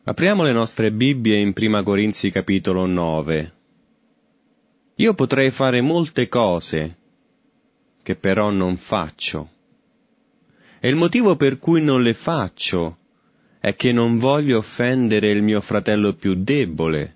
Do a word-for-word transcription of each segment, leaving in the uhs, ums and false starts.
Apriamo le nostre Bibbie in Prima Corinzi capitolo nove. Io potrei fare molte cose, che però non faccio. E il motivo per cui non le faccio è che non voglio offendere il mio fratello più debole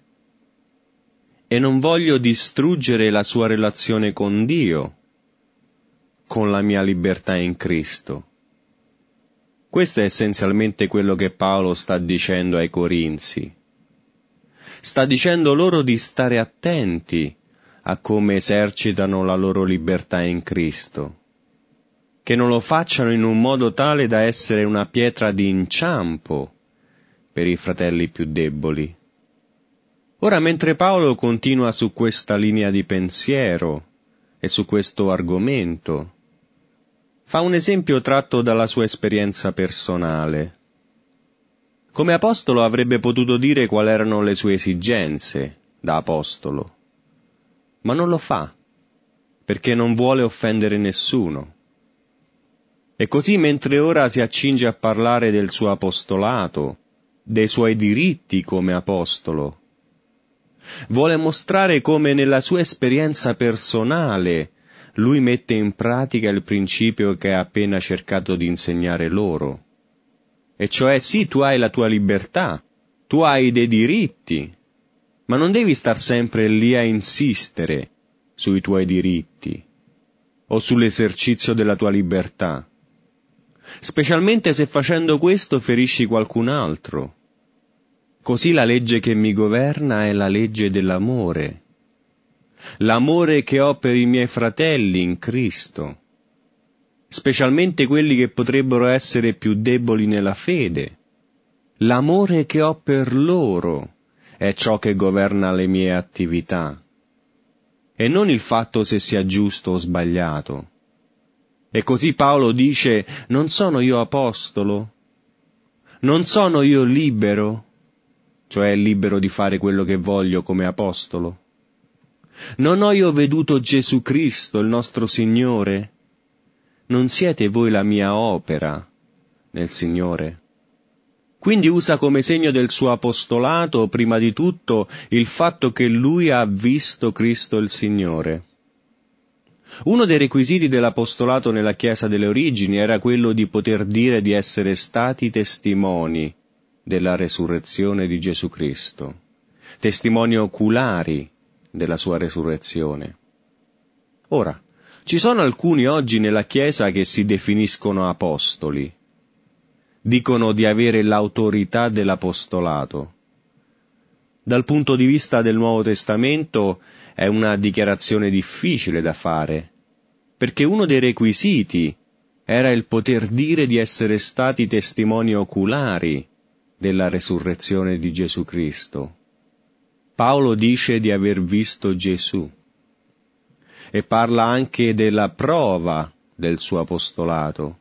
e non voglio distruggere la sua relazione con Dio, con la mia libertà in Cristo. Questo è essenzialmente quello che Paolo sta dicendo ai Corinzi. Sta dicendo loro di stare attenti a come esercitano la loro libertà in Cristo, che non lo facciano in un modo tale da essere una pietra di inciampo per i fratelli più deboli. Ora, mentre Paolo continua su questa linea di pensiero e su questo argomento, fa un esempio tratto dalla sua esperienza personale. Come apostolo avrebbe potuto dire quali erano le sue esigenze da apostolo, ma non lo fa, perché non vuole offendere nessuno. E così, mentre ora si accinge a parlare del suo apostolato, dei suoi diritti come apostolo, vuole mostrare come nella sua esperienza personale lui mette in pratica il principio che ha appena cercato di insegnare loro. E cioè, sì, tu hai la tua libertà, tu hai dei diritti, ma non devi star sempre lì a insistere sui tuoi diritti o sull'esercizio della tua libertà, specialmente se facendo questo ferisci qualcun altro. Così la legge che mi governa è la legge dell'amore, l'amore che ho per i miei fratelli in Cristo, specialmente quelli che potrebbero essere più deboli nella fede. L'amore che ho per loro è ciò che governa le mie attività, e non il fatto se sia giusto o sbagliato. E così Paolo dice: non sono io apostolo? Non sono io libero? Cioè libero di fare quello che voglio come apostolo? Non ho io veduto Gesù Cristo, il nostro Signore? Non siete voi la mia opera nel Signore? Quindi usa come segno del suo apostolato, prima di tutto, il fatto che lui ha visto Cristo il Signore. Uno dei requisiti dell'apostolato nella Chiesa delle origini era quello di poter dire di essere stati testimoni della resurrezione di Gesù Cristo, testimoni oculari della sua resurrezione. Ora, ci sono alcuni oggi nella Chiesa che si definiscono apostoli, dicono di avere l'autorità dell'apostolato. Dal punto di vista del Nuovo Testamento è una dichiarazione difficile da fare, perché uno dei requisiti era il poter dire di essere stati testimoni oculari della resurrezione di Gesù Cristo. Paolo dice di aver visto Gesù e parla anche della prova del suo apostolato,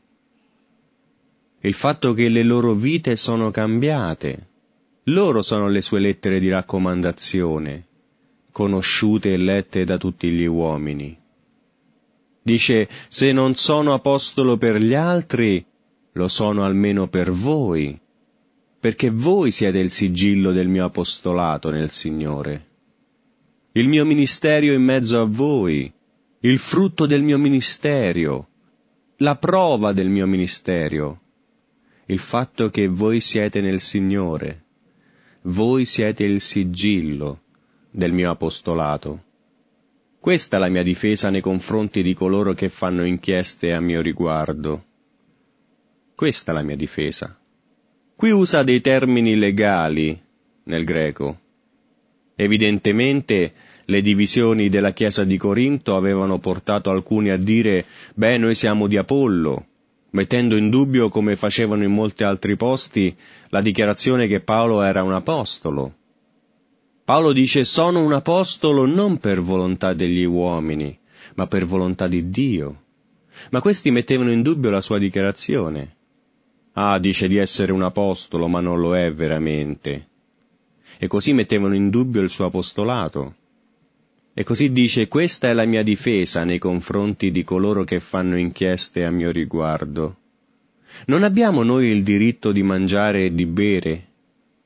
il fatto che le loro vite sono cambiate. Loro sono le sue lettere di raccomandazione, conosciute e lette da tutti gli uomini. Dice: se non sono apostolo per gli altri, lo sono almeno per voi, perché voi siete il sigillo del mio apostolato nel Signore. Il mio ministerio in mezzo a voi, il frutto del mio ministerio, la prova del mio ministerio, il fatto che voi siete nel Signore, voi siete il sigillo del mio apostolato. Questa è la mia difesa nei confronti di coloro che fanno inchieste a mio riguardo. Questa è la mia difesa. Qui usa dei termini legali nel greco. Evidentemente le divisioni della Chiesa di Corinto avevano portato alcuni a dire: beh, noi siamo di Apollo, mettendo in dubbio, come facevano in molti altri posti, la dichiarazione che Paolo era un apostolo. Paolo dice: sono un apostolo non per volontà degli uomini, ma per volontà di Dio. Ma questi mettevano in dubbio la sua dichiarazione. Ah, dice di essere un apostolo, ma non lo è veramente. E così mettevano in dubbio il suo apostolato. E così dice: questa è la mia difesa nei confronti di coloro che fanno inchieste a mio riguardo. Non abbiamo noi il diritto di mangiare e di bere?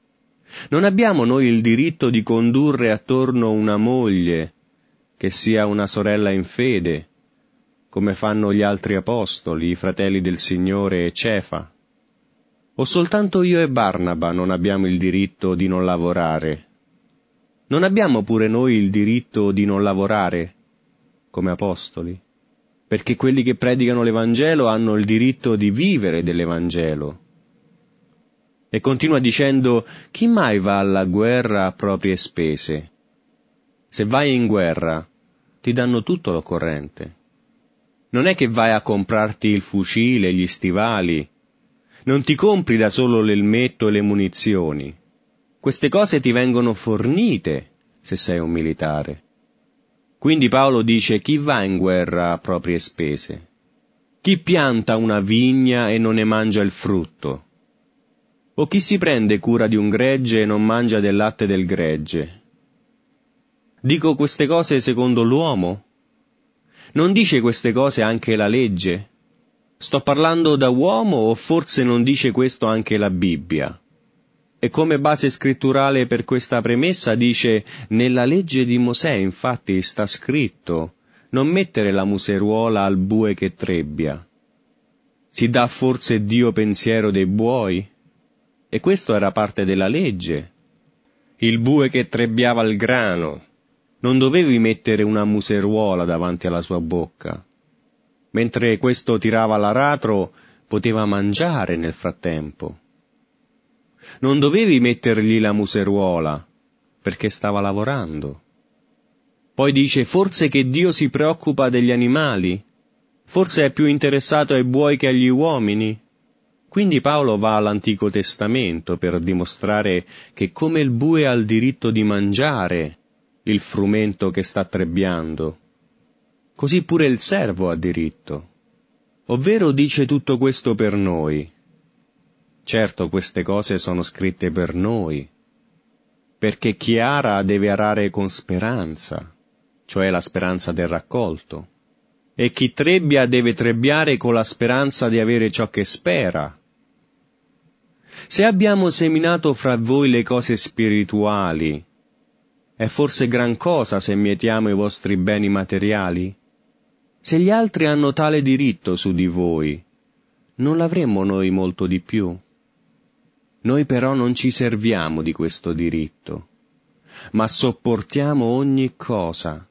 Non abbiamo noi il diritto di condurre attorno una moglie che sia una sorella in fede, come fanno gli altri apostoli, i fratelli del Signore e Cefa? O soltanto io e Barnaba non abbiamo il diritto di non lavorare? Non abbiamo pure noi il diritto di non lavorare, come apostoli? Perché quelli che predicano l'Evangelo hanno il diritto di vivere dell'Evangelo. E continua dicendo: chi mai va alla guerra a proprie spese? Se vai in guerra, ti danno tutto l'occorrente. Non è che vai a comprarti il fucile, gli stivali. Non ti compri da solo l'elmetto e le munizioni. Queste cose ti vengono fornite se sei un militare. Quindi Paolo dice: chi va in guerra a proprie spese? Chi pianta una vigna e non ne mangia il frutto? O chi si prende cura di un gregge e non mangia del latte del gregge? Dico queste cose secondo l'uomo? Non dice queste cose anche la legge? Sto parlando da uomo o forse non dice questo anche la Bibbia? E come base scritturale per questa premessa dice: nella legge di Mosè infatti sta scritto: non mettere la museruola al bue che trebbia. Si dà forse Dio pensiero dei buoi? E questo era parte della legge. Il bue che trebbiava il grano, non dovevi mettere una museruola davanti alla sua bocca. Mentre questo tirava l'aratro, poteva mangiare nel frattempo. Non dovevi mettergli la museruola, perché stava lavorando. Poi dice: forse che Dio si preoccupa degli animali? Forse è più interessato ai buoi che agli uomini? Quindi Paolo va all'Antico Testamento per dimostrare che come il bue ha il diritto di mangiare il frumento che sta trebbiando, così pure il servo ha diritto. Ovvero dice tutto questo per noi. Certo, queste cose sono scritte per noi, perché chi ara deve arare con speranza, cioè la speranza del raccolto, e chi trebbia deve trebbiare con la speranza di avere ciò che spera. Se abbiamo seminato fra voi le cose spirituali, è forse gran cosa se mietiamo i vostri beni materiali? Se gli altri hanno tale diritto su di voi, non l'avremmo noi molto di più? Noi però non ci serviamo di questo diritto, ma sopportiamo ogni cosa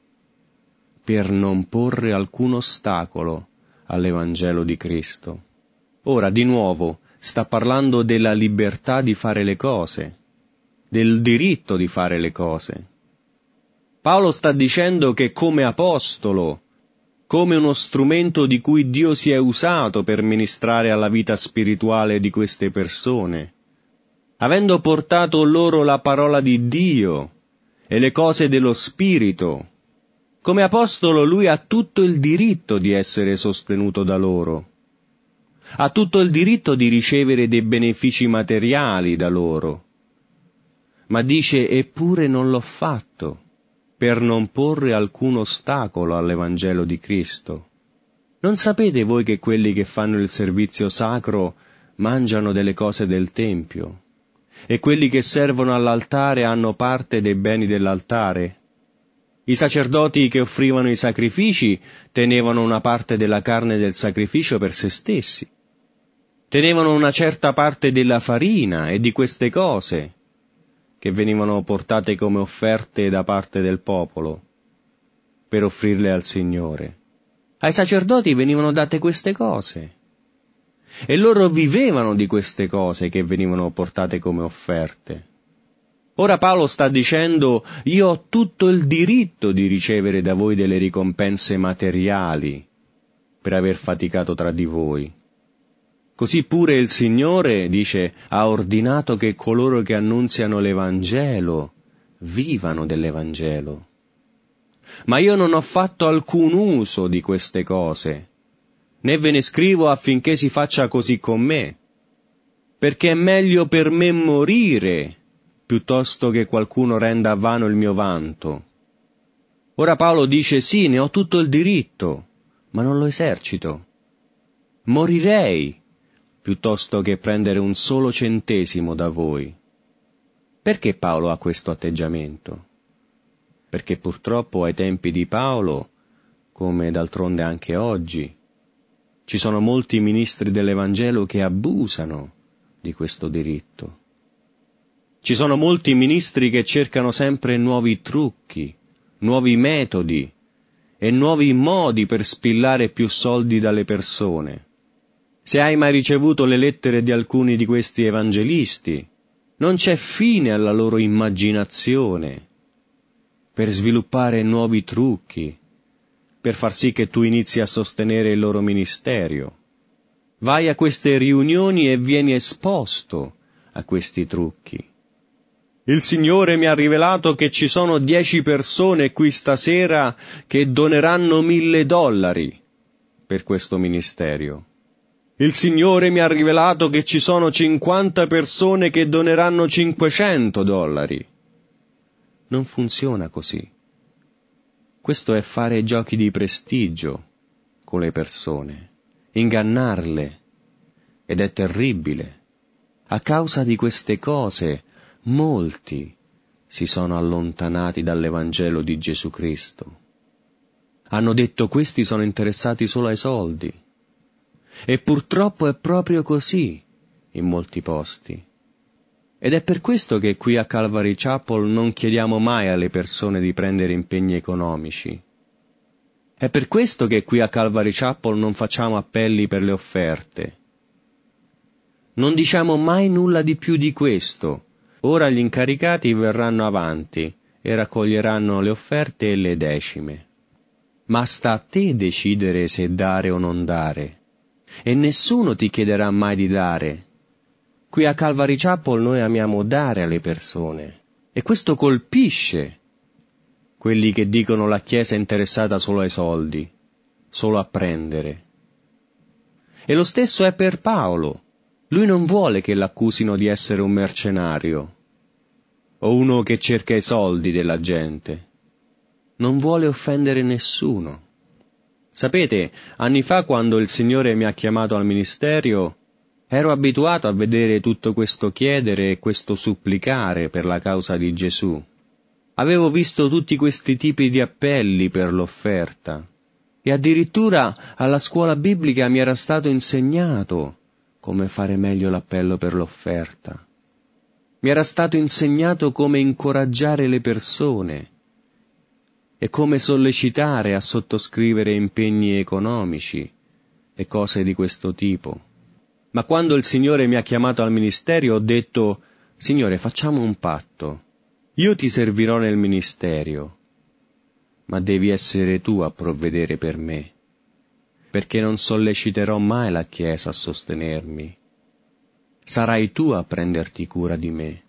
per non porre alcun ostacolo all'Evangelo di Cristo. Ora, di nuovo, sta parlando della libertà di fare le cose, del diritto di fare le cose. Paolo sta dicendo che come apostolo, come uno strumento di cui Dio si è usato per ministrare alla vita spirituale di queste persone, avendo portato loro la parola di Dio e le cose dello Spirito, come apostolo lui ha tutto il diritto di essere sostenuto da loro. Ha tutto il diritto di ricevere dei benefici materiali da loro. Ma dice: eppure non l'ho fatto, per non porre alcun ostacolo all'Evangelo di Cristo. Non sapete voi che quelli che fanno il servizio sacro mangiano delle cose del Tempio? E quelli che servono all'altare hanno parte dei beni dell'altare? I sacerdoti che offrivano i sacrifici tenevano una parte della carne del sacrificio per se stessi. Tenevano una certa parte della farina e di queste cose che venivano portate come offerte da parte del popolo per offrirle al Signore. Ai sacerdoti venivano date queste cose e loro vivevano di queste cose che venivano portate come offerte. Ora Paolo sta dicendo: io ho tutto il diritto di ricevere da voi delle ricompense materiali per aver faticato tra di voi. Così pure il Signore, dice, ha ordinato che coloro che annunziano l'Evangelo vivano dell'Evangelo. Ma io non ho fatto alcun uso di queste cose, né ve ne scrivo affinché si faccia così con me, perché è meglio per me morire piuttosto che qualcuno renda vano il mio vanto. Ora Paolo dice: sì, ne ho tutto il diritto, ma non lo esercito. Morirei piuttosto che prendere un solo centesimo da voi. Perché Paolo ha questo atteggiamento? Perché purtroppo ai tempi di Paolo, come d'altronde anche oggi, ci sono molti ministri dell'Evangelo che abusano di questo diritto. Ci sono molti ministri che cercano sempre nuovi trucchi, nuovi metodi e nuovi modi per spillare più soldi dalle persone. Se hai mai ricevuto le lettere di alcuni di questi evangelisti, non c'è fine alla loro immaginazione per sviluppare nuovi trucchi, per far sì che tu inizi a sostenere il loro ministero. Vai a queste riunioni e vieni esposto a questi trucchi. Il Signore mi ha rivelato che ci sono dieci persone qui stasera che doneranno mille dollari per questo ministero. Il Signore mi ha rivelato che ci sono cinquanta persone che doneranno cinquecento dollari. Non funziona così. Questo è fare giochi di prestigio con le persone, ingannarle, ed è terribile. A causa di queste cose, molti si sono allontanati dall'Evangelo di Gesù Cristo. Hanno detto: questi sono interessati solo ai soldi. E purtroppo è proprio così in molti posti. Ed è per questo che qui a Calvary Chapel non chiediamo mai alle persone di prendere impegni economici. È per questo che qui a Calvary Chapel non facciamo appelli per le offerte. Non diciamo mai nulla di più di questo. Ora gli incaricati verranno avanti e raccoglieranno le offerte e le decime. Ma sta a te decidere se dare o non dare. E nessuno ti chiederà mai di dare. Qui a Calvary Chapel noi amiamo dare alle persone. E questo colpisce quelli che dicono la Chiesa è interessata solo ai soldi, solo a prendere. E lo stesso è per Paolo. Lui non vuole che l'accusino di essere un mercenario o uno che cerca i soldi della gente. Non vuole offendere nessuno. Sapete, anni fa, quando il Signore mi ha chiamato al ministero, ero abituato a vedere tutto questo chiedere e questo supplicare per la causa di Gesù. Avevo visto tutti questi tipi di appelli per l'offerta. E addirittura alla scuola biblica mi era stato insegnato come fare meglio l'appello per l'offerta. Mi era stato insegnato come incoraggiare le persone e come sollecitare a sottoscrivere impegni economici e cose di questo tipo. Ma quando il Signore mi ha chiamato al ministero ho detto: Signore, facciamo un patto. Io ti servirò nel ministero, ma devi essere tu a provvedere per me, perché non solleciterò mai la Chiesa a sostenermi. Sarai tu a prenderti cura di me.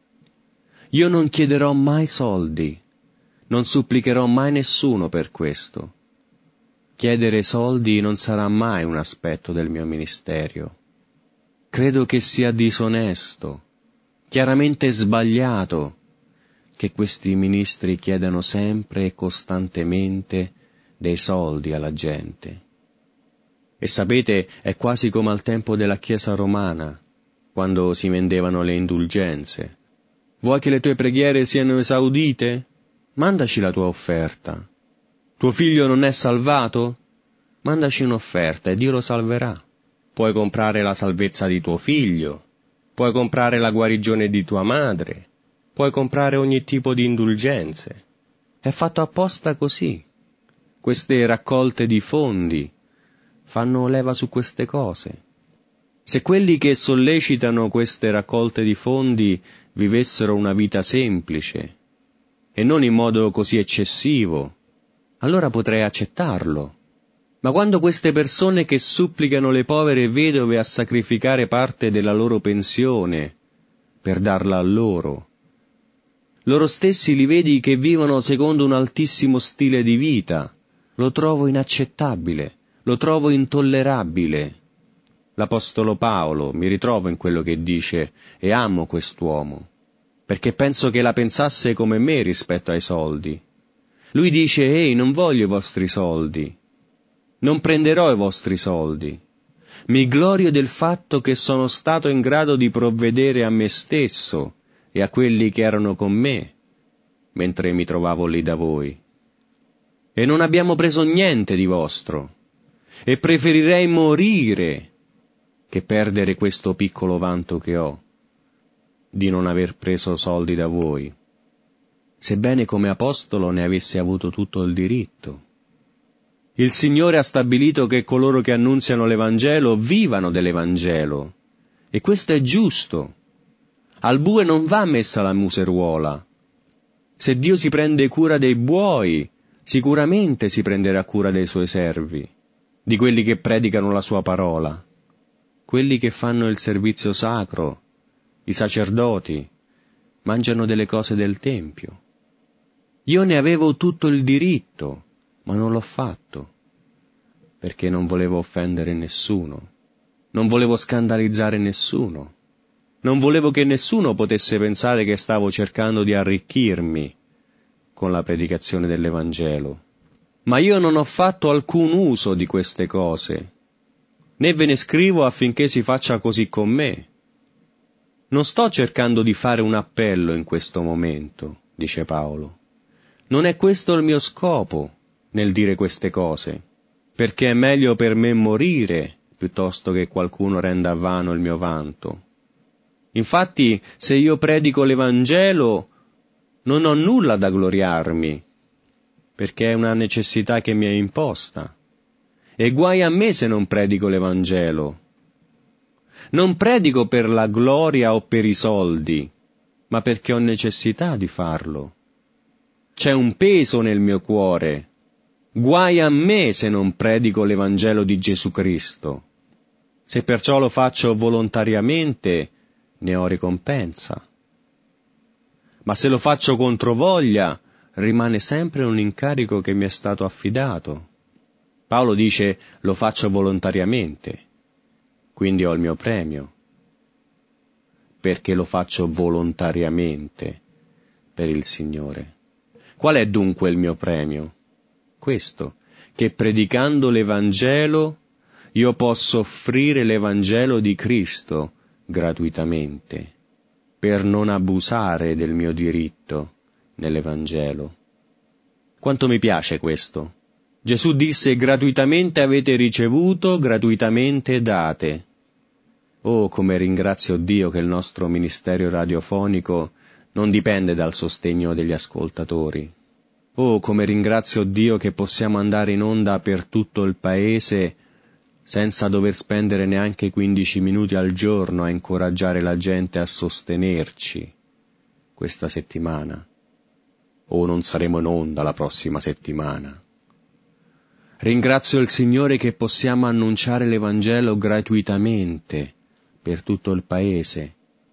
Io non chiederò mai soldi, non supplicherò mai nessuno per questo. Chiedere soldi non sarà mai un aspetto del mio ministero. Credo che sia disonesto, chiaramente sbagliato, che questi ministri chiedano sempre e costantemente dei soldi alla gente. E sapete, è quasi come al tempo della Chiesa romana, quando si vendevano le indulgenze. Vuoi che le tue preghiere siano esaudite? Mandaci la tua offerta. Tuo figlio non è salvato? Mandaci un'offerta e Dio lo salverà. Puoi comprare la salvezza di tuo figlio, puoi comprare la guarigione di tua madre, puoi comprare ogni tipo di indulgenze. È fatto apposta così. Queste raccolte di fondi fanno leva su queste cose. Se quelli che sollecitano queste raccolte di fondi vivessero una vita semplice e non in modo così eccessivo, allora potrei accettarlo. Ma quando queste persone che supplicano le povere vedove a sacrificare parte della loro pensione per darla a loro, loro stessi li vedi che vivono secondo un altissimo stile di vita, lo trovo inaccettabile, lo trovo intollerabile. L'Apostolo Paolo, mi ritrovo in quello che dice, e amo quest'uomo, perché penso che la pensasse come me rispetto ai soldi. Lui dice: ehi, non voglio i vostri soldi, non prenderò i vostri soldi. Mi glorio del fatto che sono stato in grado di provvedere a me stesso e a quelli che erano con me, mentre mi trovavo lì da voi. E non abbiamo preso niente di vostro, e preferirei morire che perdere questo piccolo vanto che ho, di non aver preso soldi da voi, sebbene come apostolo ne avessi avuto tutto il diritto. Il Signore ha stabilito che coloro che annunziano l'Evangelo vivano dell'Evangelo, e questo è giusto. Al bue non va messa la museruola. Se Dio si prende cura dei buoi, sicuramente si prenderà cura dei suoi servi, di quelli che predicano la sua parola, quelli che fanno il servizio sacro, i sacerdoti, mangiano delle cose del Tempio. Io ne avevo tutto il diritto, ma non l'ho fatto, perché non volevo offendere nessuno, non volevo scandalizzare nessuno, non volevo che nessuno potesse pensare che stavo cercando di arricchirmi con la predicazione dell'Evangelo. Ma io non ho fatto alcun uso di queste cose, né ve ne scrivo affinché si faccia così con me. Non sto cercando di fare un appello in questo momento, dice Paolo. Non è questo il mio scopo nel dire queste cose, perché è meglio per me morire piuttosto che qualcuno renda vano il mio vanto. Infatti, se io predico l'Evangelo, non ho nulla da gloriarmi, perché è una necessità che mi è imposta. E guai a me se non predico l'Evangelo. Non predico per la gloria o per i soldi, ma perché ho necessità di farlo. C'è un peso nel mio cuore. Guai a me se non predico l'Evangelo di Gesù Cristo. Se perciò lo faccio volontariamente, ne ho ricompensa. Ma se lo faccio controvoglia, rimane sempre un incarico che mi è stato affidato. Paolo dice, lo faccio volontariamente, quindi ho il mio premio. Perché lo faccio volontariamente per il Signore. Qual è dunque il mio premio? Questo, che predicando l'Evangelo io posso offrire l'Evangelo di Cristo gratuitamente, per non abusare del mio diritto nell'Evangelo. Quanto mi piace questo. Gesù disse, gratuitamente avete ricevuto, gratuitamente date. Oh, come ringrazio Dio che il nostro ministero radiofonico non dipende dal sostegno degli ascoltatori. Oh, come ringrazio Dio che possiamo andare in onda per tutto il paese senza dover spendere neanche quindici minuti al giorno a incoraggiare la gente a sostenerci questa settimana. O non saremo in onda la prossima settimana. Ringrazio il Signore che possiamo annunciare l'Evangelo gratuitamente per tutto il paese.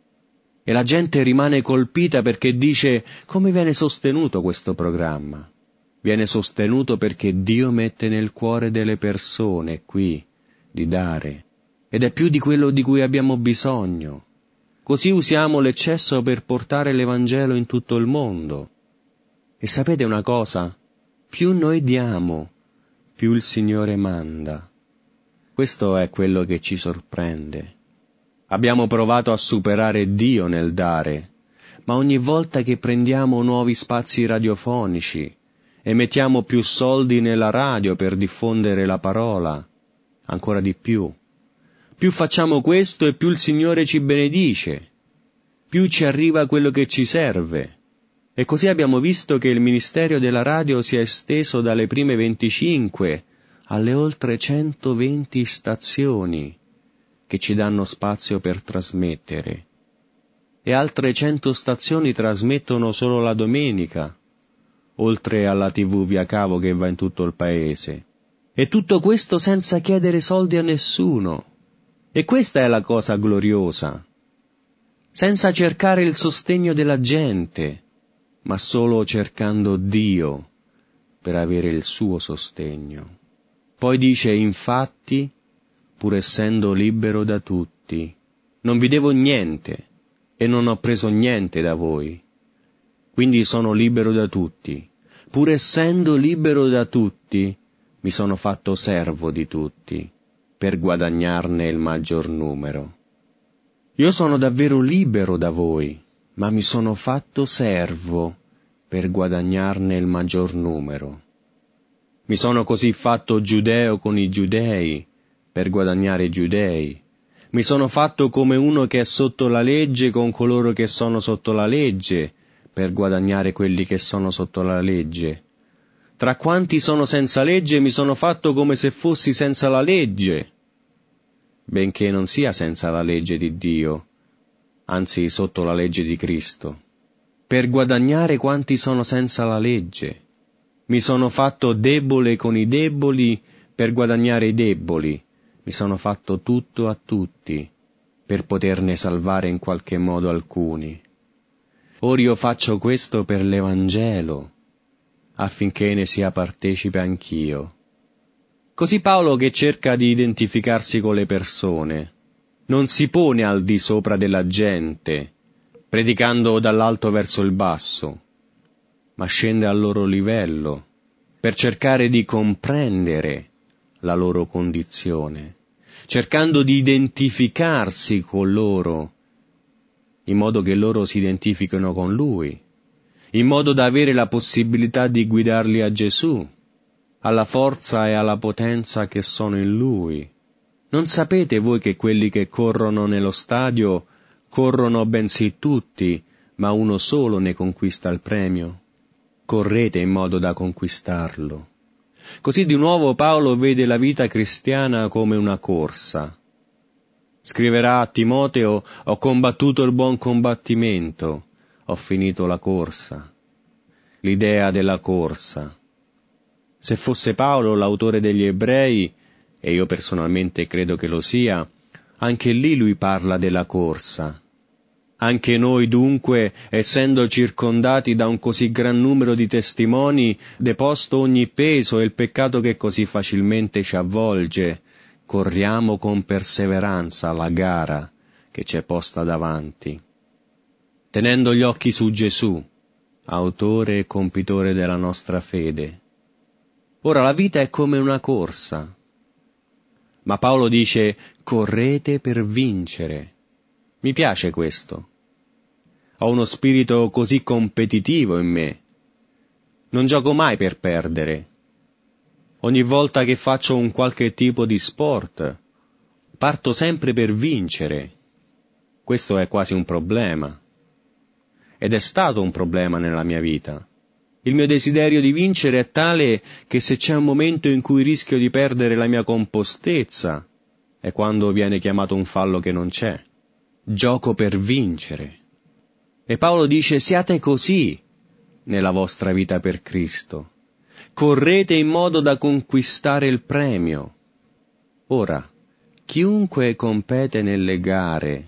E la gente rimane colpita perché dice, come viene sostenuto questo programma? Viene sostenuto perché Dio mette nel cuore delle persone qui di dare, ed è più di quello di cui abbiamo bisogno. Così usiamo l'eccesso per portare l'Evangelo in tutto il mondo. E sapete una cosa? Più noi diamo, più il Signore manda. Questo è quello che ci sorprende. Abbiamo provato a superare Dio nel dare, ma ogni volta che prendiamo nuovi spazi radiofonici e mettiamo più soldi nella radio per diffondere la parola, ancora di più, più facciamo questo e più il Signore ci benedice, più ci arriva quello che ci serve. E così abbiamo visto che il ministero della radio si è esteso dalle prime venticinque alle oltre centoventi stazioni che ci danno spazio per trasmettere. E altre cento stazioni trasmettono solo la domenica, oltre alla tivù via cavo che va in tutto il paese. E tutto questo senza chiedere soldi a nessuno. E questa è la cosa gloriosa. Senza cercare il sostegno della gente, ma solo cercando Dio per avere il suo sostegno. Poi dice, infatti, pur essendo libero da tutti, non vi devo niente e non ho preso niente da voi. Quindi sono libero da tutti. Pur essendo libero da tutti, mi sono fatto servo di tutti, per guadagnarne il maggior numero. Io sono davvero libero da voi, ma mi sono fatto servo per guadagnarne il maggior numero. Mi sono così fatto giudeo con i giudei, per guadagnare i giudei. Mi sono fatto come uno che è sotto la legge con coloro che sono sotto la legge, per guadagnare quelli che sono sotto la legge. Tra quanti sono senza legge mi sono fatto come se fossi senza la legge, benché non sia senza la legge di Dio, anzi sotto la legge di Cristo, per guadagnare quanti sono senza la legge. Mi sono fatto debole con i deboli per guadagnare i deboli. Mi sono fatto tutto a tutti per poterne salvare in qualche modo alcuni. Ora io faccio questo per l'Evangelo, affinché ne sia partecipe anch'io. Così Paolo, che cerca di identificarsi con le persone, non si pone al di sopra della gente, predicando dall'alto verso il basso, ma scende al loro livello, per cercare di comprendere la loro condizione, cercando di identificarsi con loro, in modo che loro si identifichino con lui, in modo da avere la possibilità di guidarli a Gesù, alla forza e alla potenza che sono in lui. Non sapete voi che quelli che corrono nello stadio corrono bensì tutti, ma uno solo ne conquista il premio? Correte in modo da conquistarlo. Così di nuovo Paolo vede la vita cristiana come una corsa. Scriverà a Timoteo: ho combattuto il buon combattimento, ho finito la corsa. L'idea della corsa. Se fosse Paolo l'autore degli Ebrei, e io personalmente credo che lo sia, anche lì lui parla della corsa. Anche noi dunque, essendo circondati da un così gran numero di testimoni, deposto ogni peso e il peccato che così facilmente ci avvolge, corriamo con perseveranza la gara che ci è posta davanti, tenendo gli occhi su Gesù, autore e compitore della nostra fede. Ora la vita è come una corsa, ma Paolo dice: correte per vincere. Mi piace questo. Ho uno spirito così competitivo in me. Non gioco mai per perdere. Ogni volta che faccio un qualche tipo di sport, parto sempre per vincere. Questo è quasi un problema. Ed è stato un problema nella mia vita. Il mio desiderio di vincere è tale che se c'è un momento in cui rischio di perdere la mia compostezza, è quando viene chiamato un fallo che non c'è. Gioco per vincere. E Paolo dice: siate così nella vostra vita per Cristo. Correte in modo da conquistare il premio. Ora, chiunque compete nelle gare,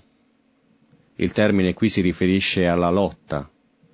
il termine qui si riferisce alla lotta.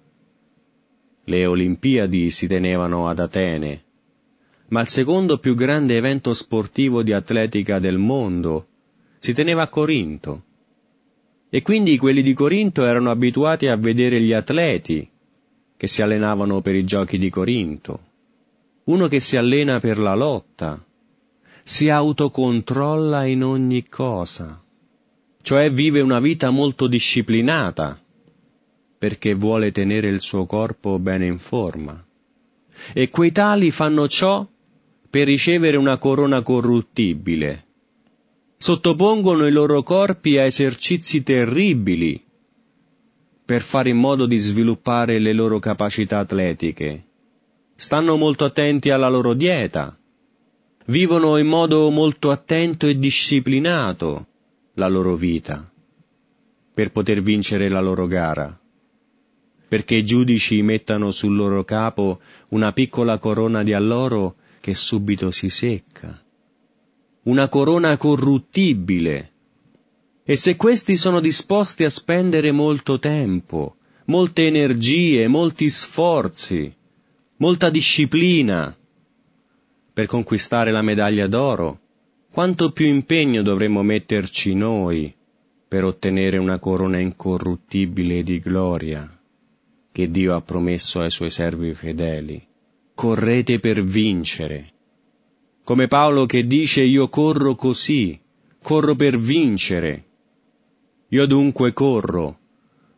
Le Olimpiadi si tenevano ad Atene, ma il secondo più grande evento sportivo di atletica del mondo si teneva a Corinto. E quindi quelli di Corinto erano abituati a vedere gli atleti che si allenavano per i giochi di Corinto. Uno che si allena per la lotta si autocontrolla in ogni cosa, cioè vive una vita molto disciplinata, perché vuole tenere il suo corpo bene in forma. E quei tali fanno ciò per ricevere una corona corruttibile. Sottopongono i loro corpi a esercizi terribili per fare in modo di sviluppare le loro capacità atletiche. Stanno molto attenti alla loro dieta, vivono in modo molto attento e disciplinato la loro vita per poter vincere la loro gara, perché i giudici mettano sul loro capo una piccola corona di alloro che subito si secca. Una corona corruttibile. E se questi sono disposti a spendere molto tempo, molte energie, molti sforzi, molta disciplina per conquistare la medaglia d'oro, quanto più impegno dovremmo metterci noi per ottenere una corona incorruttibile di gloria che Dio ha promesso ai suoi servi fedeli. Correte per vincere. Come Paolo che dice: io corro così, corro per vincere. Io dunque corro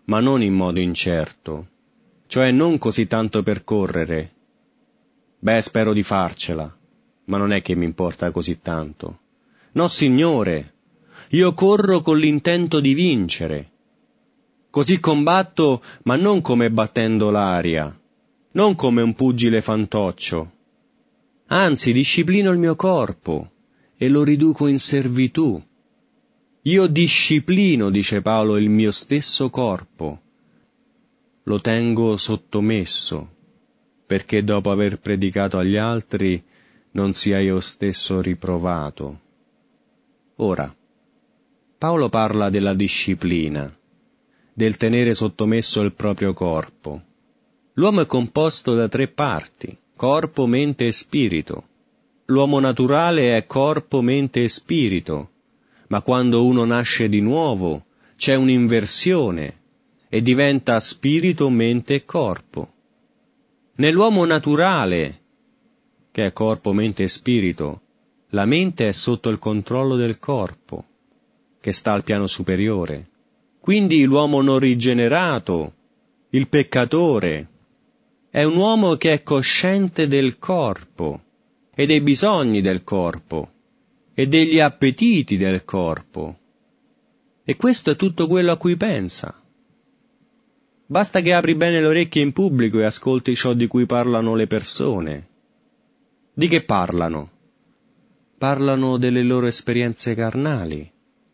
ma non in modo incerto, cioè non così tanto per correre. Beh, spero di farcela, ma non è che mi importa così tanto. No, Signore, io corro con l'intento di vincere. Così combatto, ma non come battendo l'aria, non come un pugile fantoccio. Anzi, disciplino il mio corpo e lo riduco in servitù. Io disciplino, dice Paolo, il mio stesso corpo. Lo tengo sottomesso, perché dopo aver predicato agli altri non sia io stesso riprovato. Ora, Paolo parla della disciplina, del tenere sottomesso il proprio corpo. L'uomo è composto da tre parti, corpo, mente e spirito. L'uomo naturale è corpo, mente e spirito, ma quando uno nasce di nuovo c'è un'inversione e diventa spirito, mente e corpo. Nell'uomo naturale, che è corpo, mente e spirito, la mente è sotto il controllo del corpo, che sta al piano superiore. Quindi l'uomo non rigenerato, il peccatore, è un uomo che è cosciente del corpo e dei bisogni del corpo e degli appetiti del corpo. E questo è tutto quello a cui pensa. Basta che apri bene le orecchie in pubblico e ascolti ciò di cui parlano le persone. Di che parlano? Parlano delle loro esperienze carnali,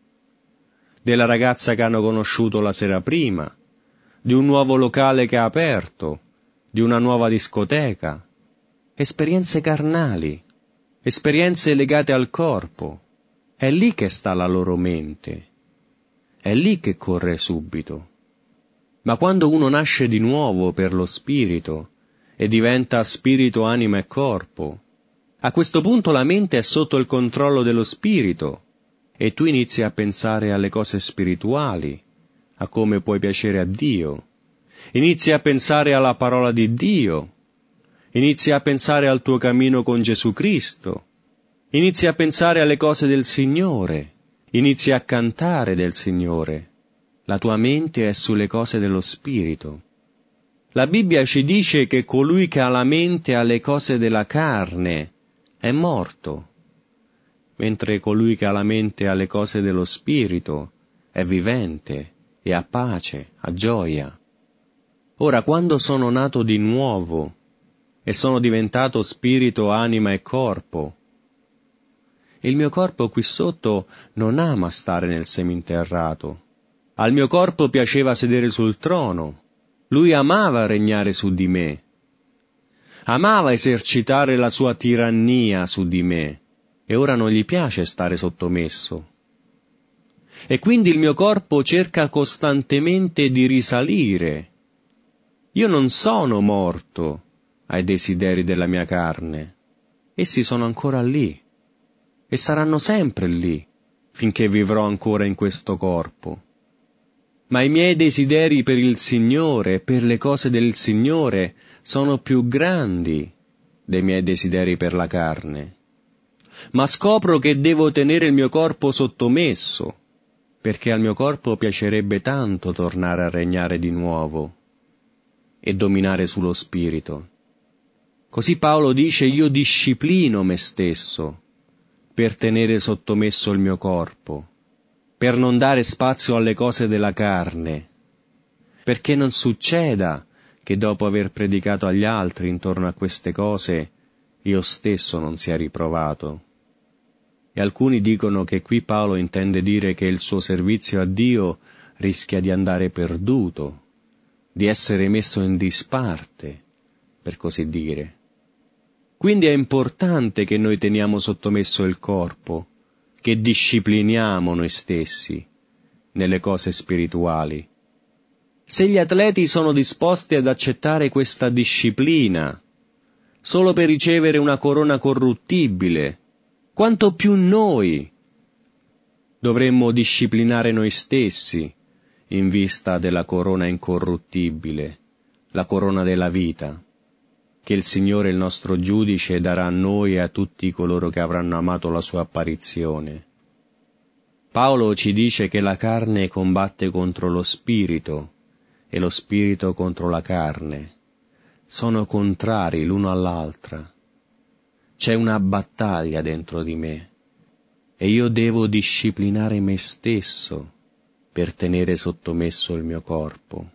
della ragazza che hanno conosciuto la sera prima, di un nuovo locale che ha aperto, di una nuova discoteca. Esperienze carnali, esperienze legate al corpo. È lì che sta la loro mente, è lì che corre subito. Ma quando uno nasce di nuovo per lo spirito e diventa spirito, anima e corpo, a questo punto la mente è sotto il controllo dello spirito e tu inizi a pensare alle cose spirituali, a come puoi piacere a Dio, inizi a pensare alla parola di Dio, inizi a pensare al tuo cammino con Gesù Cristo, inizi a pensare alle cose del Signore, inizi a cantare del Signore. La tua mente è sulle cose dello Spirito. La Bibbia ci dice che colui che ha la mente alle cose della carne è morto, mentre colui che ha la mente alle cose dello Spirito è vivente e ha pace, ha gioia. Ora, quando sono nato di nuovo e sono diventato spirito, anima e corpo, il mio corpo qui sotto non ama stare nel seminterrato. Al mio corpo piaceva sedere sul trono, lui amava regnare su di me, amava esercitare la sua tirannia su di me, e ora non gli piace stare sottomesso. E quindi il mio corpo cerca costantemente di risalire. Io non sono morto ai desideri della mia carne, essi sono ancora lì, e saranno sempre lì, finché vivrò ancora in questo corpo. Ma i miei desideri per il Signore e per le cose del Signore sono più grandi dei miei desideri per la carne. Ma scopro che devo tenere il mio corpo sottomesso, perché al mio corpo piacerebbe tanto tornare a regnare di nuovo e dominare sullo spirito. Così Paolo dice: io disciplino me stesso per tenere sottomesso il mio corpo, per non dare spazio alle cose della carne, perché non succeda che dopo aver predicato agli altri intorno a queste cose io stesso non sia riprovato. E alcuni dicono che qui Paolo intende dire che il suo servizio a Dio rischia di andare perduto, di essere messo in disparte, per così dire. Quindi è importante che noi teniamo sottomesso il corpo, che discipliniamo noi stessi nelle cose spirituali. Se gli atleti sono disposti ad accettare questa disciplina solo per ricevere una corona corruttibile, quanto più noi dovremmo disciplinare noi stessi in vista della corona incorruttibile, la corona della vita, che il Signore, il nostro giudice, darà a noi e a tutti coloro che avranno amato la sua apparizione. Paolo ci dice che la carne combatte contro lo spirito e lo spirito contro la carne. Sono contrari l'uno all'altra. C'è una battaglia dentro di me e io devo disciplinare me stesso per tenere sottomesso il mio corpo.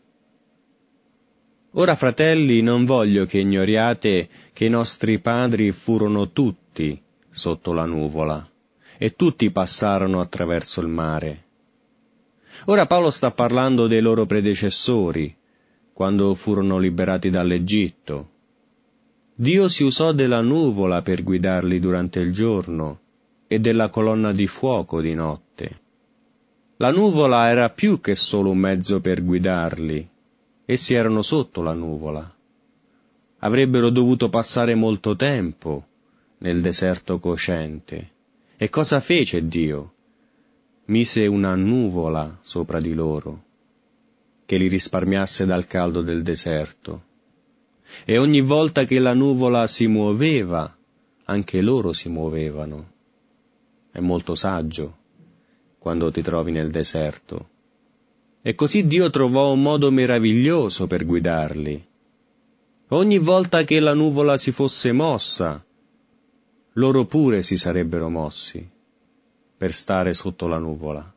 Ora, fratelli, non voglio che ignoriate che i nostri padri furono tutti sotto la nuvola e tutti passarono attraverso il mare. Ora Paolo sta parlando dei loro predecessori, quando furono liberati dall'Egitto. Dio si usò della nuvola per guidarli durante il giorno e della colonna di fuoco di notte. La nuvola era più che solo un mezzo per guidarli. Essi erano sotto la nuvola. Avrebbero dovuto passare molto tempo nel deserto cocente. E cosa fece Dio? Mise una nuvola sopra di loro, che li risparmiasse dal caldo del deserto. E ogni volta che la nuvola si muoveva, anche loro si muovevano. È molto saggio quando ti trovi nel deserto. E così Dio trovò un modo meraviglioso per guidarli. Ogni volta che la nuvola si fosse mossa, loro pure si sarebbero mossi per stare sotto la nuvola.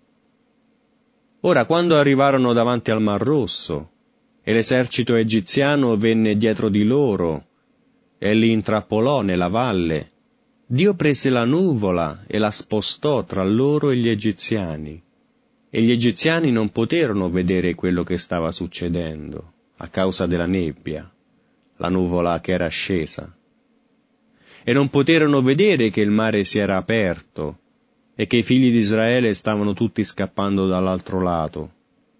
Ora, quando arrivarono davanti al Mar Rosso e l'esercito egiziano venne dietro di loro e li intrappolò nella valle, Dio prese la nuvola e la spostò tra loro e gli egiziani, e gli egiziani non poterono vedere quello che stava succedendo a causa della nebbia, la nuvola che era scesa, e non poterono vedere che il mare si era aperto e che i figli di Israele stavano tutti scappando dall'altro lato.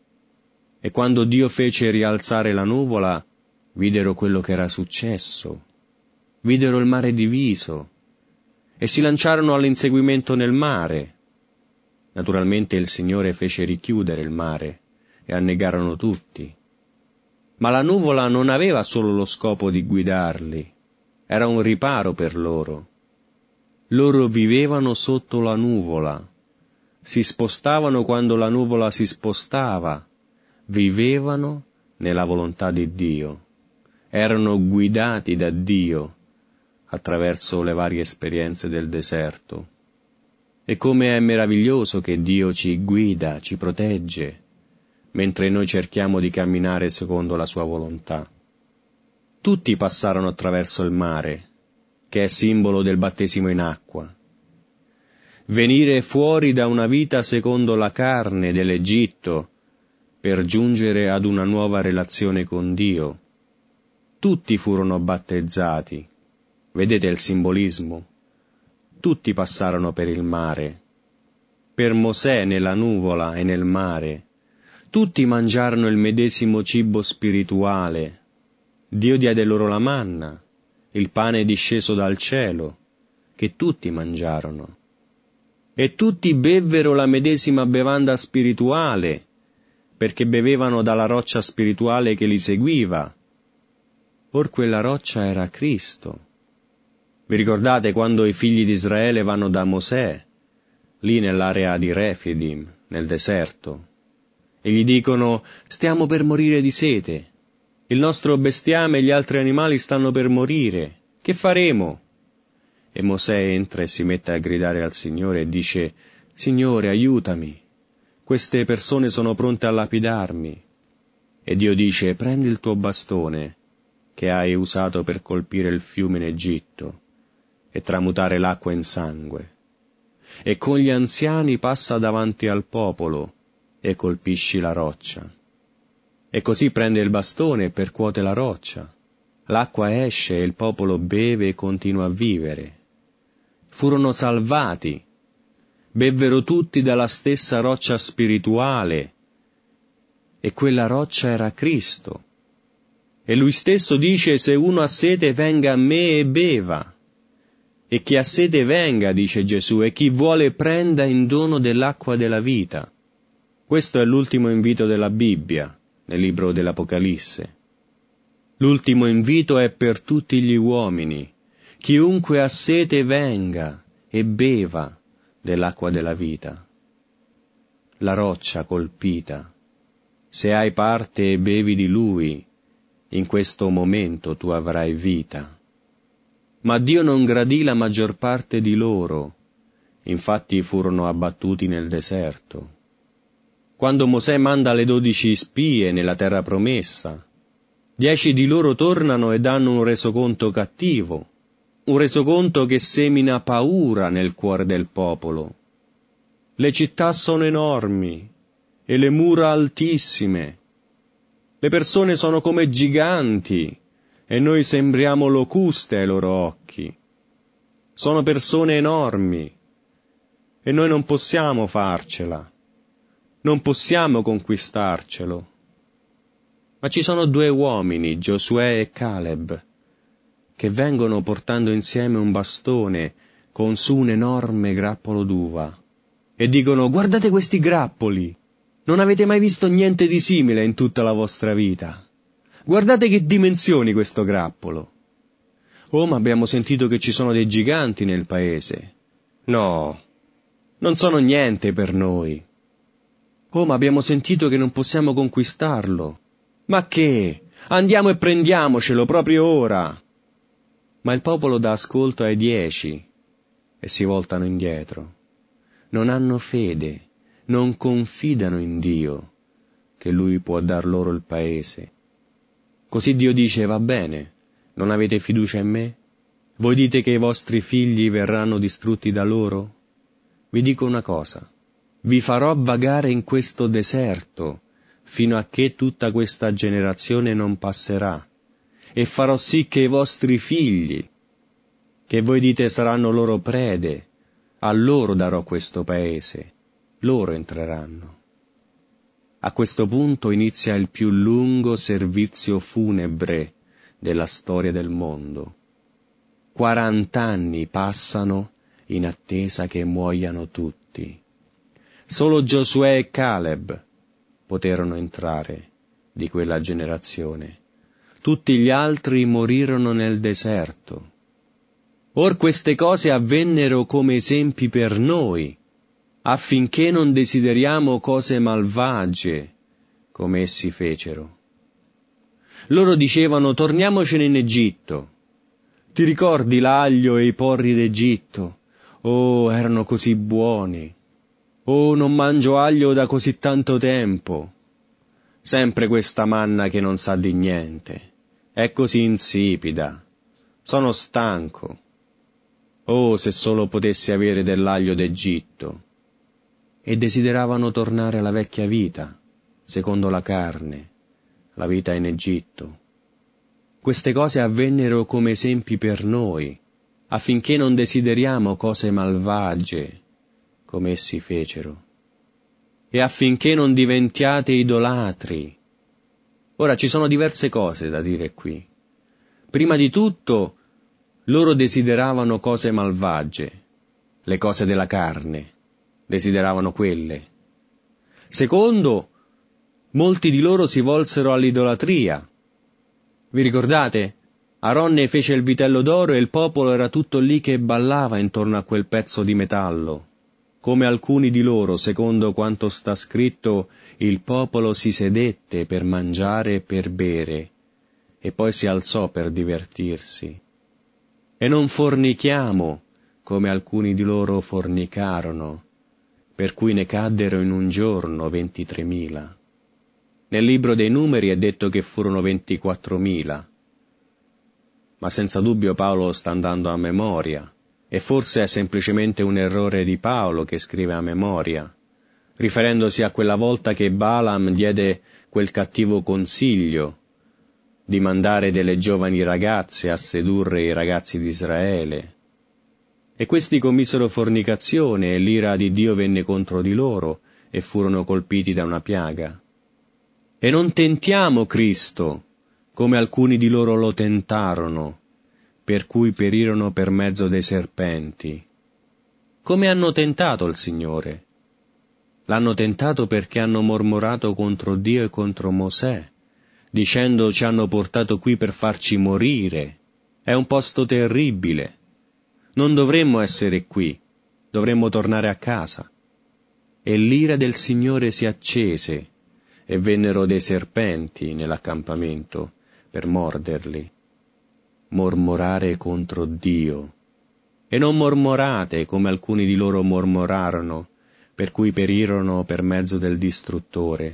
E quando Dio fece rialzare la nuvola, videro quello che era successo, videro il mare diviso, e si lanciarono all'inseguimento nel mare. Naturalmente il Signore fece richiudere il mare, e annegarono tutti. Ma la nuvola non aveva solo lo scopo di guidarli, era un riparo per loro. Loro vivevano sotto la nuvola, si spostavano quando la nuvola si spostava, vivevano nella volontà di Dio, erano guidati da Dio attraverso le varie esperienze del deserto. E come è meraviglioso che Dio ci guida, ci protegge, mentre noi cerchiamo di camminare secondo la sua volontà. Tutti passarono attraverso il mare, che è simbolo del battesimo in acqua. Venire fuori da una vita secondo la carne dell'Egitto per giungere ad una nuova relazione con Dio. Tutti furono battezzati. Vedete il simbolismo? Tutti passarono per il mare. Per Mosè nella nuvola e nel mare. Tutti mangiarono il medesimo cibo spirituale. Dio diede loro la manna, il pane disceso dal cielo, che tutti mangiarono. E tutti bevvero la medesima bevanda spirituale, perché bevevano dalla roccia spirituale che li seguiva. Or quella roccia era Cristo. Vi ricordate quando i figli di Israele vanno da Mosè, lì nell'area di Refidim, nel deserto, e gli dicono: stiamo per morire di sete, il nostro bestiame e gli altri animali stanno per morire, che faremo? E Mosè entra e si mette a gridare al Signore e dice: Signore, aiutami, queste persone sono pronte a lapidarmi. E Dio dice: prendi il tuo bastone, che hai usato per colpire il fiume in Egitto, e tramutare l'acqua in sangue, e con gli anziani passa davanti al popolo, e colpisci la roccia. E così prende il bastone e percuote la roccia. L'acqua esce e il popolo beve e continua a vivere. Furono salvati, bevvero tutti dalla stessa roccia spirituale, e quella roccia era Cristo. E lui stesso dice: se uno ha sete venga a me e beva. E chi ha sete venga, dice Gesù, e chi vuole prenda in dono dell'acqua della vita. Questo è l'ultimo invito della Bibbia, nel libro dell'Apocalisse. L'ultimo invito è per tutti gli uomini. Chiunque ha sete venga e beva dell'acqua della vita. La roccia colpita Se hai parte e bevi di lui, in questo momento tu avrai vita. Ma Dio non gradì la maggior parte di loro, infatti furono abbattuti nel deserto. Quando Mosè manda le dodici spie nella terra promessa, dieci di loro tornano e danno un resoconto cattivo, un resoconto che semina paura nel cuore del popolo. Le città sono enormi e le mura altissime. Le persone sono come giganti e noi sembriamo locuste ai loro occhi. Sono persone enormi e noi non possiamo farcela. Non possiamo conquistarcelo. Ma ci sono due uomini, Giosuè e Caleb, che vengono portando insieme un bastone con su un enorme grappolo d'uva e dicono: guardate questi grappoli, non avete mai visto niente di simile in tutta la vostra vita. Guardate che dimensioni questo grappolo. Oh, ma abbiamo sentito che ci sono dei giganti nel paese. No, non sono niente per noi. Oh, ma abbiamo sentito che non possiamo conquistarlo. Ma che? Andiamo e prendiamocelo proprio ora. Ma il popolo dà ascolto ai dieci e si voltano indietro. Non hanno fede, non confidano in Dio, che Lui può dar loro il paese. Così Dio dice: va bene, non avete fiducia in me? Voi dite che i vostri figli verranno distrutti da loro? Vi dico una cosa. Vi farò vagare in questo deserto fino a che tutta questa generazione non passerà, e farò sì che i vostri figli, che voi dite saranno loro prede, a loro darò questo paese, loro entreranno. A questo punto inizia il più lungo servizio funebre della storia del mondo. Quarant'anni passano in attesa che muoiano tutti. Solo Giosuè e Caleb poterono entrare di quella generazione. Tutti gli altri morirono nel deserto. Or queste cose avvennero come esempi per noi, affinché non desideriamo cose malvagie, come essi fecero. Loro dicevano: torniamocene in Egitto. Ti ricordi l'aglio e i porri d'Egitto? Oh, erano così buoni. Oh, non mangio aglio da così tanto tempo. Sempre questa manna che non sa di niente. È così insipida. Sono stanco. Oh, se solo potessi avere dell'aglio d'Egitto. E desideravano tornare alla vecchia vita, secondo la carne, la vita in Egitto. Queste cose avvennero come esempi per noi, affinché non desideriamo cose malvagie, come essi fecero, e affinché non diventiate idolatri. Ora ci sono diverse cose da dire qui. Prima di tutto, loro desideravano cose malvagie, le cose della carne, desideravano quelle. Secondo, molti di loro si volsero all'idolatria. Vi ricordate? Aronne fece il vitello d'oro e il popolo era tutto lì che ballava intorno a quel pezzo di metallo. Come alcuni di loro, secondo quanto sta scritto, il popolo si sedette per mangiare e per bere, e poi si alzò per divertirsi. E non fornichiamo, come alcuni di loro fornicarono, per cui ne caddero in un giorno ventitremila. Nel libro dei numeri è detto che furono ventiquattromila. Ma senza dubbio Paolo sta andando a memoria, e forse è semplicemente un errore di Paolo che scrive a memoria, riferendosi a quella volta che Balaam diede quel cattivo consiglio di mandare delle giovani ragazze a sedurre i ragazzi di Israele. E questi commisero fornicazione e l'ira di Dio venne contro di loro e furono colpiti da una piaga. E non tentiamo Cristo, come alcuni di loro lo tentarono, per cui perirono per mezzo dei serpenti. Come hanno tentato il Signore? L'hanno tentato perché hanno mormorato contro Dio e contro Mosè, dicendo: ci hanno portato qui per farci morire. È un posto terribile. Non dovremmo essere qui, dovremmo tornare a casa. E l'ira del Signore si accese, e vennero dei serpenti nell'accampamento per morderli. Mormorare contro Dio. E non mormorate come alcuni di loro mormorarono, per cui perirono per mezzo del distruttore.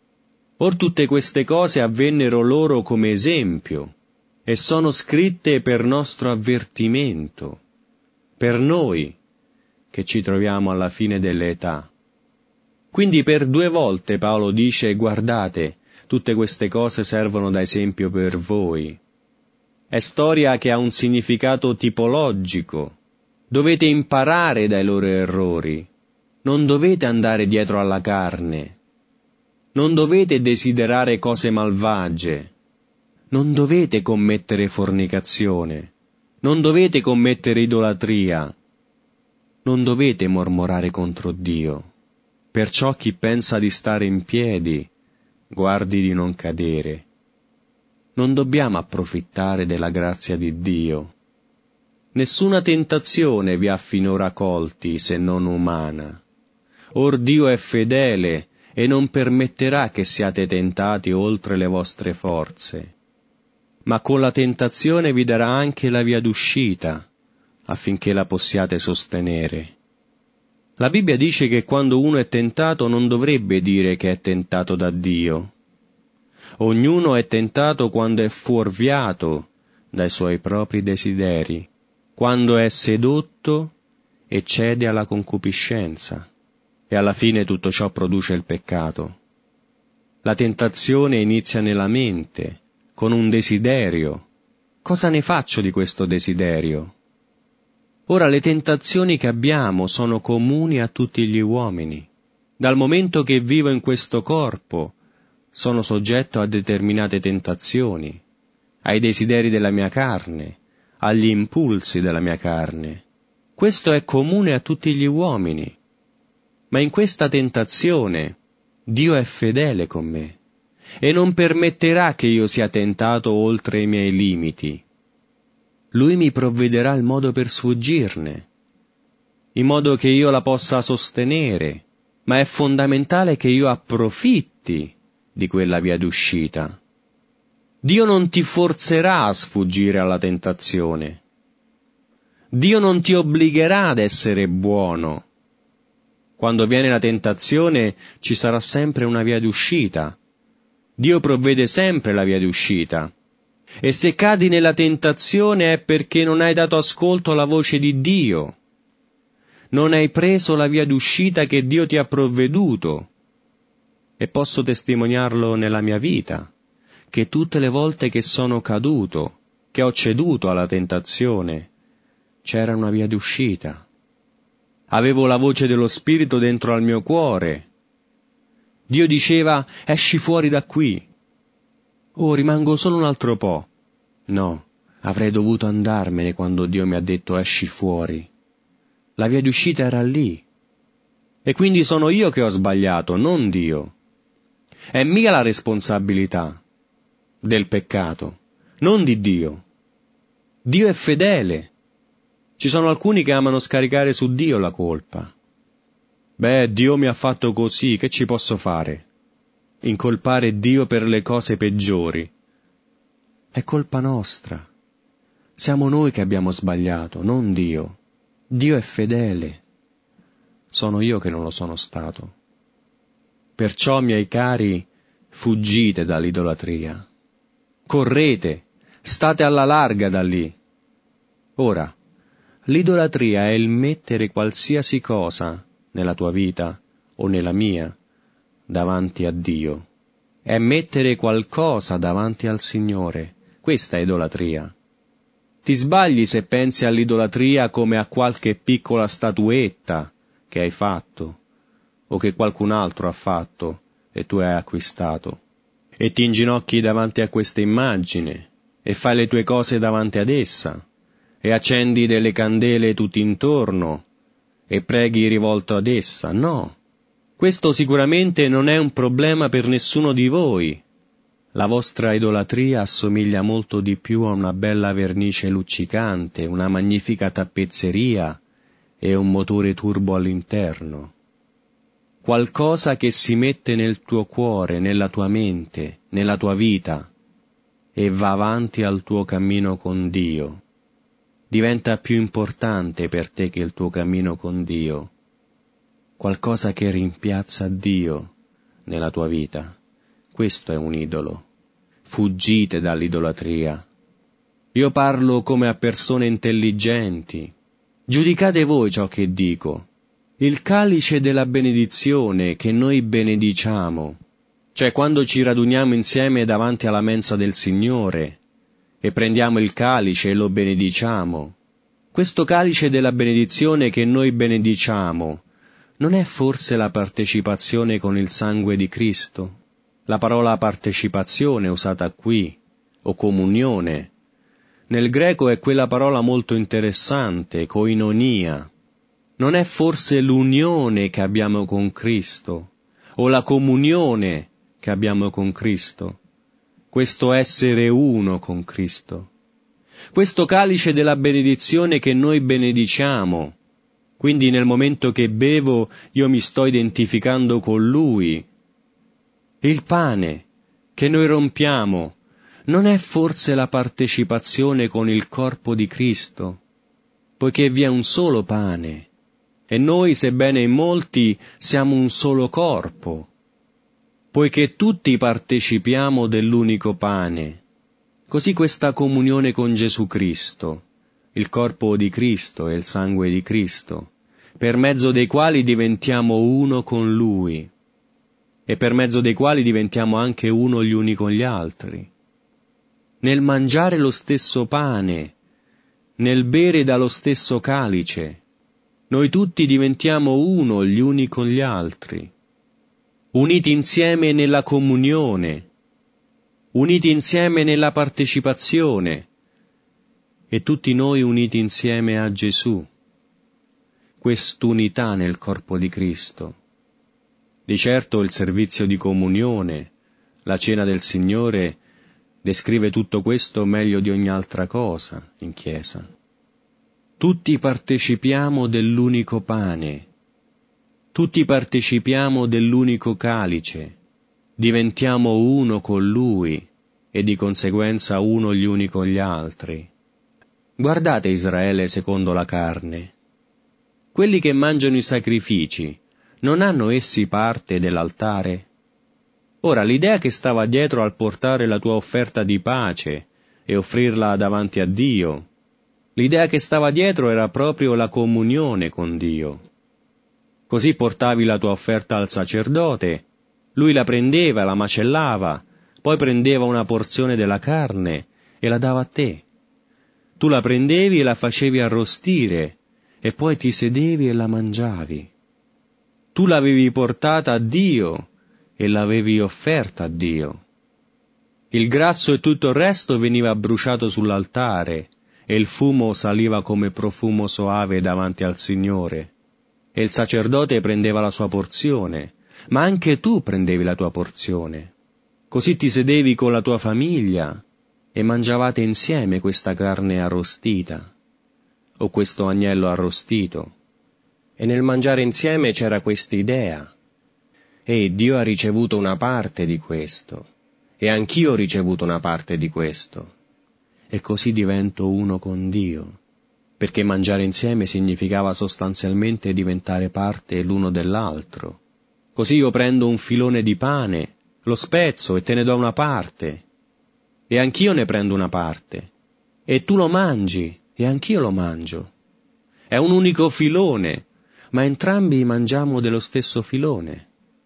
Or tutte queste cose avvennero loro come esempio, e sono scritte per nostro avvertimento, per noi che ci troviamo alla fine dell'età. Quindi per due volte Paolo dice: guardate, tutte queste cose servono da esempio per voi. È storia che ha un significato tipologico. Dovete imparare dai loro errori. Non dovete andare dietro alla carne. Non dovete desiderare cose malvagie. Non dovete commettere fornicazione. Non dovete commettere idolatria. Non dovete mormorare contro Dio. Perciò chi pensa di stare in piedi, guardi di non cadere. Non dobbiamo approfittare della grazia di Dio. Nessuna tentazione vi ha finora colti se non umana. Or Dio è fedele e non permetterà che siate tentati oltre le vostre forze, ma con la tentazione vi darà anche la via d'uscita, affinché la possiate sostenere. La Bibbia dice che quando uno è tentato non dovrebbe dire che è tentato da Dio. Ognuno è tentato quando è fuorviato dai suoi propri desideri, quando è sedotto e cede alla concupiscenza, e alla fine tutto ciò produce il peccato. La tentazione inizia nella mente, con un desiderio. Cosa ne faccio di questo desiderio? Ora le tentazioni che abbiamo sono comuni a tutti gli uomini. Dal momento che vivo in questo corpo, sono soggetto a determinate tentazioni, ai desideri della mia carne, agli impulsi della mia carne. Questo è comune a tutti gli uomini. Ma in questa tentazione Dio è fedele con me e non permetterà che io sia tentato oltre i miei limiti. Lui mi provvederà il modo per sfuggirne, in modo che io la possa sostenere, ma è fondamentale che io approfitti di quella via d'uscita. Dio non ti forzerà a sfuggire alla tentazione. Dio non ti obbligherà ad essere buono. Quando viene la tentazione ci sarà sempre una via d'uscita. Dio provvede sempre la via d'uscita. E se cadi nella tentazione è perché non hai dato ascolto alla voce di Dio. Non hai preso la via d'uscita che Dio ti ha provveduto. E posso testimoniarlo nella mia vita, che tutte le volte che sono caduto, che ho ceduto alla tentazione, c'era una via d'uscita. Avevo la voce dello Spirito dentro al mio cuore. Dio diceva: esci fuori da qui. Oh, rimango solo un altro po'. No, avrei dovuto andarmene quando Dio mi ha detto esci fuori. La via d'uscita era lì. E quindi sono io che ho sbagliato, non Dio. È mia la responsabilità del peccato, non di Dio. Dio è fedele. Ci sono alcuni che amano scaricare su Dio la colpa. Beh, Dio mi ha fatto così, che ci posso fare? Incolpare Dio per le cose peggiori. È colpa nostra. Siamo noi che abbiamo sbagliato, non Dio. Dio è fedele. Sono io che non lo sono stato. Perciò, miei cari, fuggite dall'idolatria. Correte, state alla larga da lì. Ora, l'idolatria è il mettere qualsiasi cosa nella tua vita o nella mia davanti a Dio. È mettere qualcosa davanti al Signore. Questa è idolatria. Ti sbagli se pensi all'idolatria come a qualche piccola statuetta che hai fatto o che qualcun altro ha fatto e tu hai acquistato. E ti inginocchi davanti a questa immagine e fai le tue cose davanti ad essa e accendi delle candele tutti intorno e preghi rivolto ad essa. No, questo sicuramente non è un problema per nessuno di voi. La vostra idolatria assomiglia molto di più a una bella vernice luccicante, una magnifica tappezzeria e un motore turbo all'interno. qualcosa che si mette nel tuo cuore, nella tua mente, nella tua vita, e va avanti al tuo cammino con Dio. Diventa più importante per te che il tuo cammino con Dio. Qualcosa che rimpiazza Dio nella tua vita. Questo è un idolo. Fuggite dall'idolatria. Io parlo come a persone intelligenti. Giudicate voi ciò che dico. Il calice della benedizione che noi benediciamo, cioè quando ci raduniamo insieme davanti alla mensa del Signore e prendiamo il calice e lo benediciamo, questo calice della benedizione che noi benediciamo non è forse la partecipazione con il sangue di Cristo? La parola partecipazione usata qui, o comunione, nel greco è quella parola molto interessante, koinonia. Non è forse l'unione che abbiamo con Cristo, o la comunione che abbiamo con Cristo? Questo essere uno con Cristo. Questo calice della benedizione che noi benediciamo. Quindi nel momento che bevo io mi sto identificando con Lui. Il pane che noi rompiamo non è forse la partecipazione con il corpo di Cristo, poiché vi è un solo pane, e noi, sebbene in molti, siamo un solo corpo, poiché tutti partecipiamo dell'unico pane. Così questa comunione con Gesù Cristo, il corpo di Cristo e il sangue di Cristo, per mezzo dei quali diventiamo uno con Lui, e per mezzo dei quali diventiamo anche uno gli uni con gli altri. Nel mangiare lo stesso pane, nel bere dallo stesso calice, noi tutti diventiamo uno gli uni con gli altri, uniti insieme nella comunione, uniti insieme nella partecipazione, e tutti noi uniti insieme a Gesù. Quest'unità nel corpo di Cristo. Di certo il servizio di comunione, la cena del Signore, descrive tutto questo meglio di ogni altra cosa in Chiesa. Tutti partecipiamo dell'unico pane, tutti partecipiamo dell'unico calice, diventiamo uno con Lui e di conseguenza uno gli uni con gli altri. Guardate Israele secondo la carne. Quelli che mangiano i sacrifici, non hanno essi parte dell'altare? Ora, l'idea che stava dietro al portare la tua offerta di pace e offrirla davanti a Dio, l'idea che stava dietro era proprio la comunione con Dio. Così portavi la tua offerta al sacerdote, lui la prendeva, la macellava, poi prendeva una porzione della carne e la dava a te. Tu la prendevi e la facevi arrostire, e poi ti sedevi e la mangiavi. Tu l'avevi portata a Dio e l'avevi offerta a Dio. Il grasso e tutto il resto veniva bruciato sull'altare, e il fumo saliva come profumo soave davanti al Signore. E il sacerdote prendeva la sua porzione, ma anche tu prendevi la tua porzione. Così ti sedevi con la tua famiglia e mangiavate insieme questa carne arrostita, o questo agnello arrostito. E nel mangiare insieme c'era questa idea. E Dio ha ricevuto una parte di questo, e anch'io ho ricevuto una parte di questo. E così divento uno con Dio, perché mangiare insieme significava sostanzialmente diventare parte l'uno dell'altro. Così io prendo un filone di pane, lo spezzo e te ne do una parte, e anch'io ne prendo una parte, e tu lo mangi, e anch'io lo mangio. È un unico filone, ma entrambi mangiamo dello stesso filone.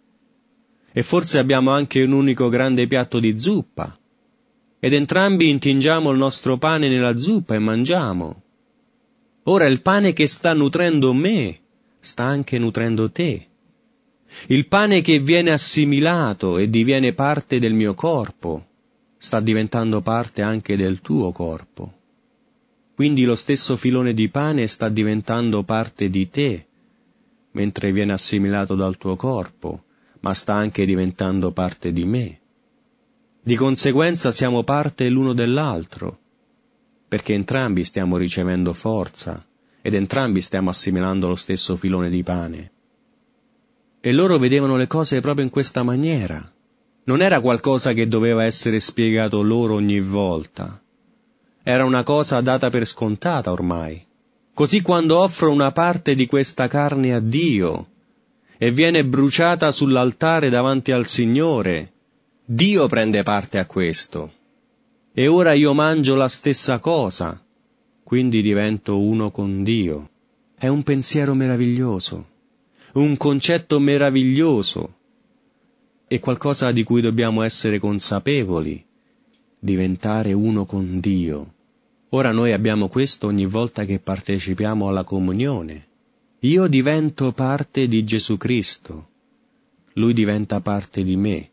E forse abbiamo anche un unico grande piatto di zuppa, ed entrambi intingiamo il nostro pane nella zuppa e mangiamo. Ora il pane che sta nutrendo me, sta anche nutrendo te. Il pane che viene assimilato e diviene parte del mio corpo, sta diventando parte anche del tuo corpo. Quindi lo stesso filone di pane sta diventando parte di te, mentre viene assimilato dal tuo corpo, ma sta anche diventando parte di me. Di conseguenza siamo parte l'uno dell'altro, perché entrambi stiamo ricevendo forza ed entrambi stiamo assimilando lo stesso filone di pane. E loro vedevano le cose proprio in questa maniera. Non era qualcosa che doveva essere spiegato loro ogni volta. Era una cosa data per scontata ormai. Così quando offro una parte di questa carne a Dio e viene bruciata sull'altare davanti al Signore, Dio prende parte a questo. E ora io mangio la stessa cosa, quindi divento uno con Dio. È un pensiero meraviglioso, un concetto meraviglioso, e qualcosa di cui dobbiamo essere consapevoli, diventare uno con Dio. Ora noi abbiamo questo ogni volta che partecipiamo alla comunione. Io divento parte di Gesù Cristo, Lui diventa parte di me,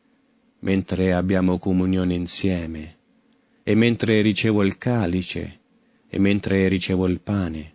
mentre abbiamo comunione insieme, e mentre ricevo il calice, e mentre ricevo il pane.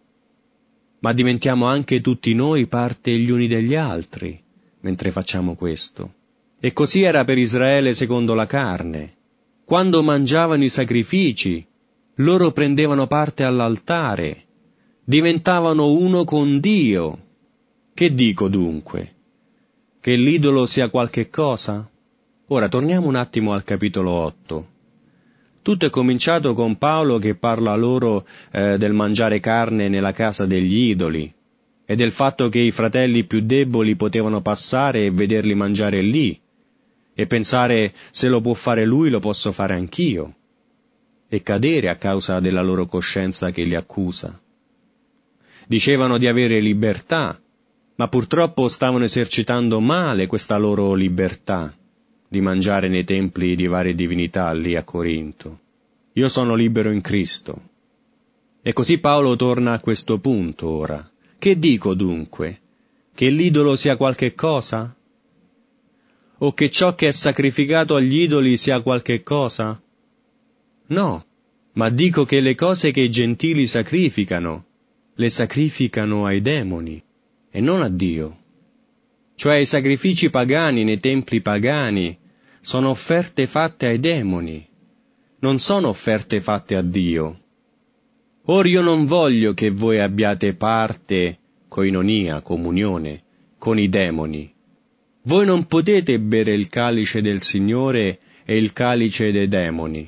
Ma diventiamo anche tutti noi parte gli uni degli altri, mentre facciamo questo. E così era per Israele secondo la carne. Quando mangiavano i sacrifici, loro prendevano parte all'altare, diventavano uno con Dio. Che dico dunque? Che l'idolo sia qualche cosa? Ora torniamo un attimo al capitolo otto. Tutto è cominciato con Paolo che parla loro eh, del mangiare carne nella casa degli idoli e del fatto che i fratelli più deboli potevano passare e vederli mangiare lì e pensare se lo può fare lui lo posso fare anch'io e cadere a causa della loro coscienza che li accusa. Dicevano di avere libertà, ma purtroppo stavano esercitando male questa loro libertà di mangiare nei templi di varie divinità lì a Corinto. Io sono libero in Cristo. E così Paolo torna a questo punto ora. Che dico dunque? Che l'idolo sia qualche cosa? O che ciò che è sacrificato agli idoli sia qualche cosa? No, ma dico che le cose che i gentili sacrificano, le sacrificano ai demoni, e non a Dio. Cioè i sacrifici pagani nei templi pagani sono offerte fatte ai demoni, non sono offerte fatte a Dio. Or io non voglio che voi abbiate parte, koinonia, comunione, con i demoni. Voi non potete bere il calice del Signore e il calice dei demoni.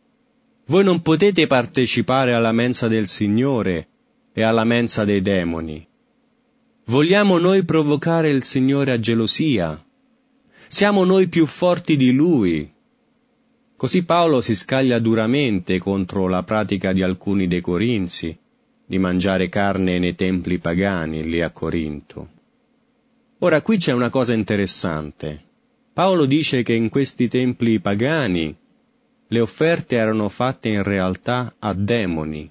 Voi non potete partecipare alla mensa del Signore e alla mensa dei demoni. Vogliamo noi provocare il Signore a gelosia? Siamo noi più forti di Lui? Così Paolo si scaglia duramente contro la pratica di alcuni dei Corinzi, di mangiare carne nei templi pagani lì a Corinto. Ora qui c'è una cosa interessante. Paolo dice che in questi templi pagani le offerte erano fatte in realtà a demoni.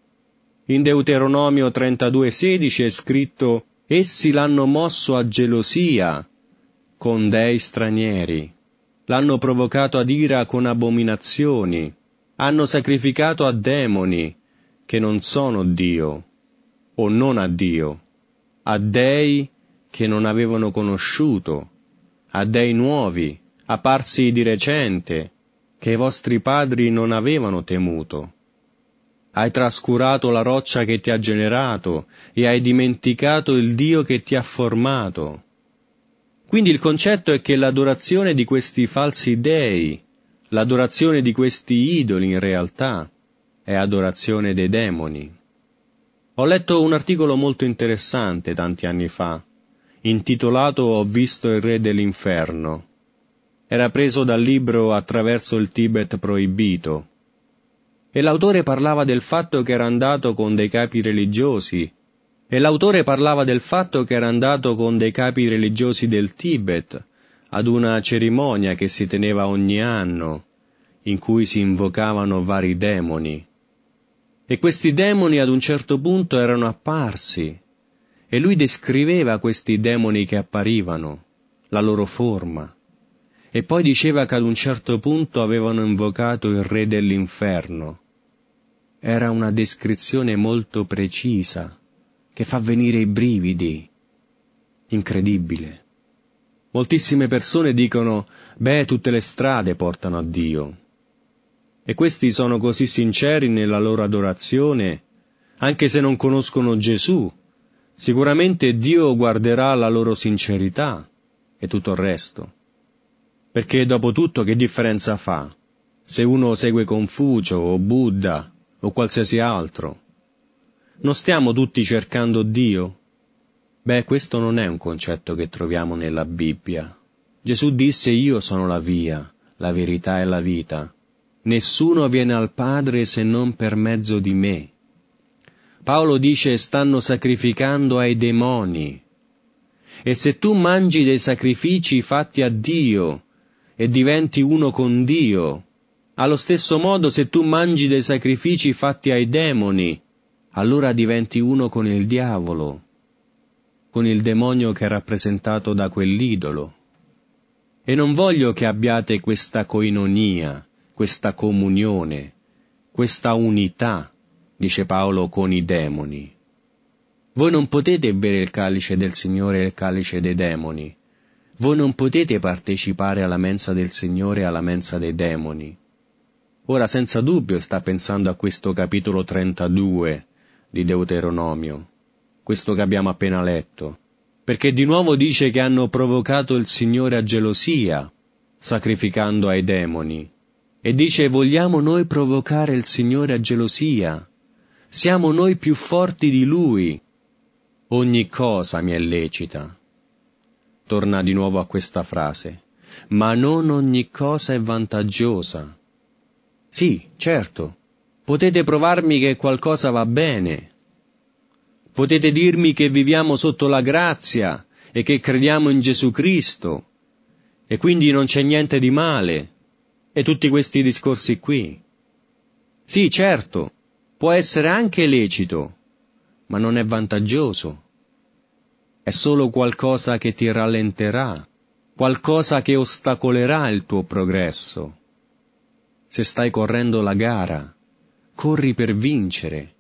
In Deuteronomio trentadue sedici è scritto: essi l'hanno mosso a gelosia con dei stranieri, l'hanno provocato ad ira con abominazioni, hanno sacrificato a demoni che non sono Dio, o non a Dio, a dei che non avevano conosciuto, a dei nuovi, apparsi di recente, che i vostri padri non avevano temuto. Hai trascurato la roccia che ti ha generato e hai dimenticato il Dio che ti ha formato. Quindi il concetto è che l'adorazione di questi falsi dei, l'adorazione di questi idoli in realtà, è adorazione dei demoni. Ho letto un articolo molto interessante tanti anni fa, intitolato Ho visto il re dell'inferno. Era preso dal libro Attraverso il Tibet proibito. E l'autore parlava del fatto che era andato con dei capi religiosi, e l'autore parlava del fatto che era andato con dei capi religiosi del Tibet ad una cerimonia che si teneva ogni anno, in cui si invocavano vari demoni. E questi demoni ad un certo punto erano apparsi, e lui descriveva questi demoni che apparivano, la loro forma, e poi diceva che ad un certo punto avevano invocato il re dell'inferno. Era una descrizione molto precisa, che fa venire i brividi. Incredibile. Moltissime persone dicono, beh, tutte le strade portano a Dio. E questi sono così sinceri nella loro adorazione, anche se non conoscono Gesù, Sicuramente Dio guarderà la loro sincerità e tutto il resto. Perché dopo tutto che differenza fa se uno segue Confucio o Buddha o qualsiasi altro? Non stiamo tutti cercando Dio? Beh, questo non è un concetto che troviamo nella Bibbia. Gesù disse: io sono la via, la verità e la vita. Nessuno viene al Padre se non per mezzo di me. Paolo dice: stanno sacrificando ai demoni. E se tu mangi dei sacrifici fatti a Dio e diventi uno con Dio, allo stesso modo se tu mangi dei sacrifici fatti ai demoni, allora diventi uno con il diavolo, con il demonio che è rappresentato da quell'idolo. E non voglio che abbiate questa koinonia, questa comunione, questa unità, dice Paolo, con i demoni. Voi non potete bere il calice del Signore e il calice dei demoni. Voi non potete partecipare alla mensa del Signore e alla mensa dei demoni. Ora senza dubbio sta pensando a questo capitolo trentadue di Deuteronomio, questo che abbiamo appena letto, perché di nuovo dice che hanno provocato il Signore a gelosia, sacrificando ai demoni, e dice: vogliamo noi provocare il Signore a gelosia? Siamo noi più forti di Lui? Ogni cosa mi è lecita. Torna di nuovo a questa frase, ma non ogni cosa è vantaggiosa. Sì, certo, potete provarmi che qualcosa va bene. Potete dirmi che viviamo sotto la grazia e che crediamo in Gesù Cristo e quindi non c'è niente di male e tutti questi discorsi qui. Sì, certo, può essere anche lecito, ma non è vantaggioso. È solo qualcosa che ti rallenterà, qualcosa che ostacolerà il tuo progresso. Se stai correndo la gara, corri per vincere.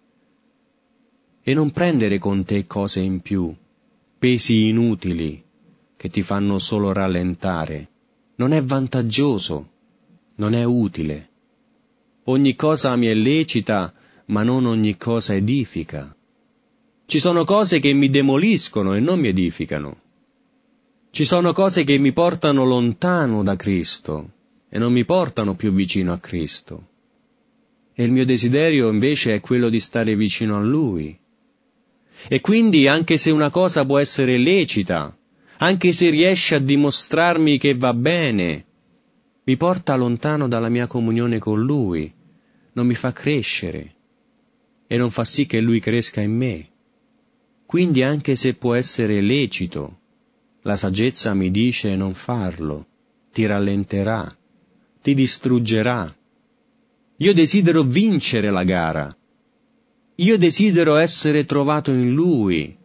E non prendere con te cose in più, pesi inutili, che ti fanno solo rallentare. Non è vantaggioso, non è utile. Ogni cosa mi è lecita, ma non ogni cosa edifica. Ci sono cose che mi demoliscono e non mi edificano. Ci sono cose che mi portano lontano da Cristo e non mi portano più vicino a Cristo. E il mio desiderio invece è quello di stare vicino a Lui. E quindi anche se una cosa può essere lecita, anche se riesce a dimostrarmi che va bene, mi porta lontano dalla mia comunione con Lui, non mi fa crescere e non fa sì che Lui cresca in me. Quindi anche se può essere lecito, la saggezza mi dice non farlo, ti rallenterà, ti distruggerà. Io desidero vincere la gara. Io desidero essere trovato in Lui,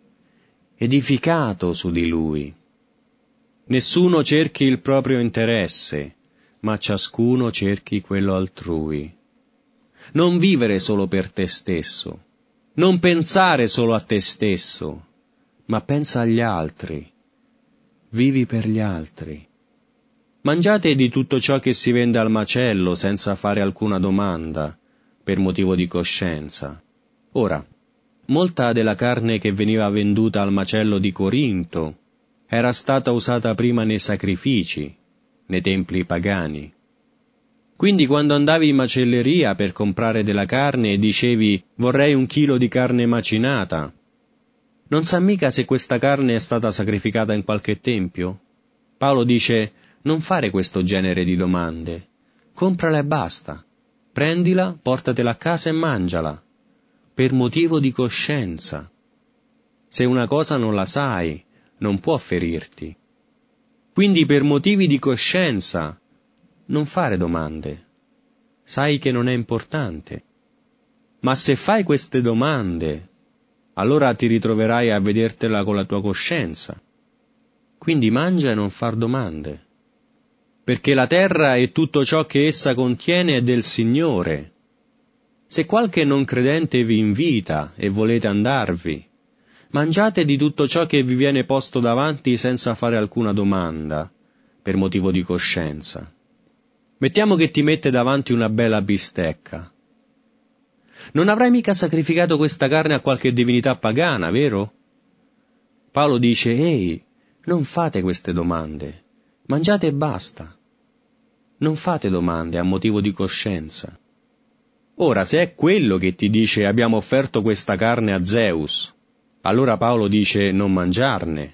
edificato su di Lui. Nessuno cerchi il proprio interesse, ma ciascuno cerchi quello altrui. Non vivere solo per te stesso, non pensare solo a te stesso, ma pensa agli altri. Vivi per gli altri. Mangiate di tutto ciò che si vende al macello senza fare alcuna domanda, per motivo di coscienza. Ora, molta della carne che veniva venduta al macello di Corinto era stata usata prima nei sacrifici, nei templi pagani. Quindi quando andavi in macelleria per comprare della carne e dicevi vorrei un chilo di carne macinata, non sa mica se questa carne è stata sacrificata in qualche tempio? Paolo dice non fare questo genere di domande, comprala e basta, prendila, portatela a casa e mangiala, per motivo di coscienza. Se una cosa non la sai, non può ferirti. Quindi per motivi di coscienza, non fare domande. Sai che non è importante. Ma se fai queste domande, allora ti ritroverai a vedertela con la tua coscienza. Quindi mangia e non far domande. Perché la terra e tutto ciò che essa contiene è del Signore. Se qualche non credente vi invita e volete andarvi, mangiate di tutto ciò che vi viene posto davanti senza fare alcuna domanda, per motivo di coscienza. Mettiamo che ti mette davanti una bella bistecca. Non avrai mica sacrificato questa carne a qualche divinità pagana, vero? Paolo dice, ehi, non fate queste domande, mangiate e basta. Non fate domande a motivo di coscienza. Ora, se è quello che ti dice abbiamo offerto questa carne a Zeus, allora Paolo dice non mangiarne.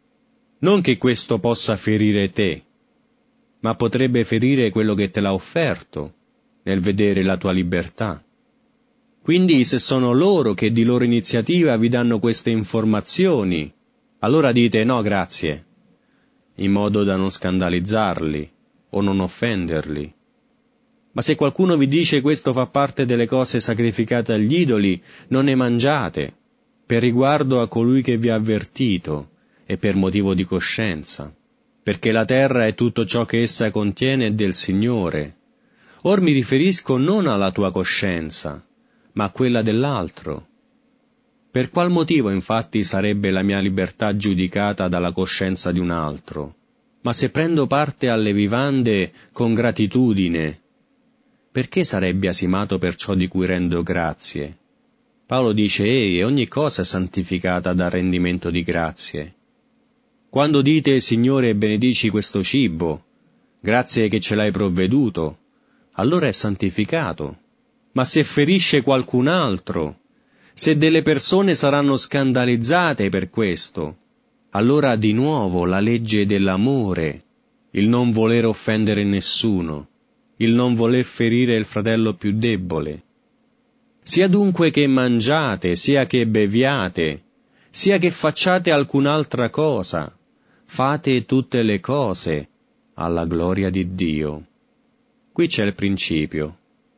Non che questo possa ferire te, ma potrebbe ferire quello che te l'ha offerto, nel vedere la tua libertà. Quindi se sono loro che di loro iniziativa vi danno queste informazioni, allora dite no grazie, in modo da non scandalizzarli o non offenderli. Ma se qualcuno vi dice questo fa parte delle cose sacrificate agli idoli, non ne mangiate, per riguardo a colui che vi ha avvertito e per motivo di coscienza, perché la terra e tutto ciò che essa contiene è del Signore. Or mi riferisco non alla tua coscienza, ma a quella dell'altro. Per qual motivo infatti sarebbe la mia libertà giudicata dalla coscienza di un altro? Ma se prendo parte alle vivande con gratitudine, perché sarei biasimato per ciò di cui rendo grazie? Paolo dice, ehi, ogni cosa è santificata dal rendimento di grazie. Quando dite, Signore, benedici questo cibo, grazie che ce l'hai provveduto, allora è santificato. Ma se ferisce qualcun altro, se delle persone saranno scandalizzate per questo, allora di nuovo la legge dell'amore, il non voler offendere nessuno, il non voler ferire il fratello più debole. Sia dunque che mangiate, sia che beviate, sia che facciate alcun'altra cosa, fate tutte le cose alla gloria di Dio. Qui c'è il principio.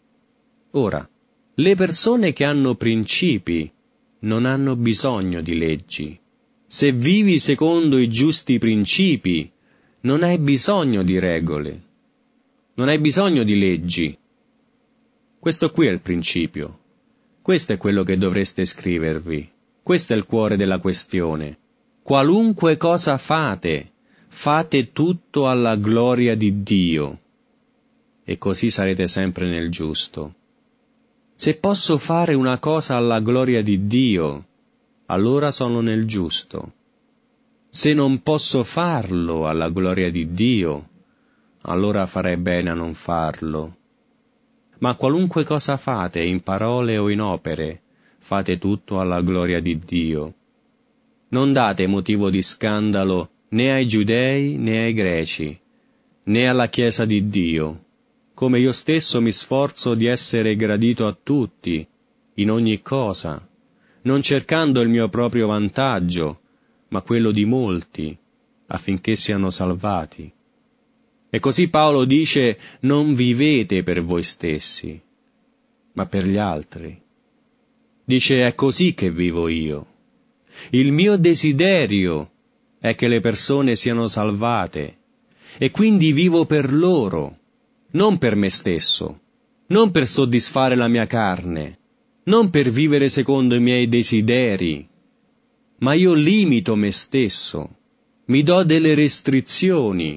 Ora, le persone che hanno principi non hanno bisogno di leggi. Se vivi secondo i giusti principi, non hai bisogno di regole. Non hai bisogno di leggi. Questo qui è il principio. Questo è quello che dovreste scrivervi. Questo è il cuore della questione. Qualunque cosa fate, fate tutto alla gloria di Dio. E così sarete sempre nel giusto. Se posso fare una cosa alla gloria di Dio, allora sono nel giusto. Se non posso farlo alla gloria di Dio, allora farei bene a non farlo. Ma qualunque cosa fate, in parole o in opere, fate tutto alla gloria di Dio. Non date motivo di scandalo né ai giudei né ai greci, né alla Chiesa di Dio, come io stesso mi sforzo di essere gradito a tutti, in ogni cosa, non cercando il mio proprio vantaggio, ma quello di molti, affinché siano salvati. E così Paolo dice, non vivete per voi stessi, ma per gli altri. Dice, è così che vivo io. Il mio desiderio è che le persone siano salvate, e quindi vivo per loro, non per me stesso, non per soddisfare la mia carne, non per vivere secondo i miei desideri, ma io limito me stesso, mi do delle restrizioni,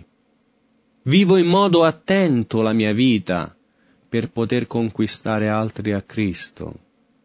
vivo in modo attento la mia vita per poter conquistare altri a Cristo.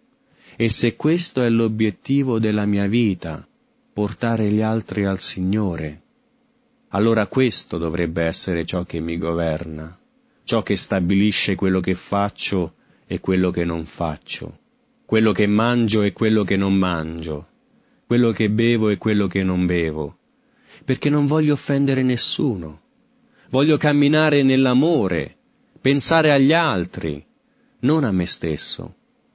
E se questo è l'obiettivo della mia vita, portare gli altri al Signore, allora questo dovrebbe essere ciò che mi governa, ciò che stabilisce quello che faccio e quello che non faccio, quello che mangio e quello che non mangio, quello che bevo e quello che non bevo, perché non voglio offendere nessuno. Voglio camminare nell'amore, pensare agli altri, non a me stesso.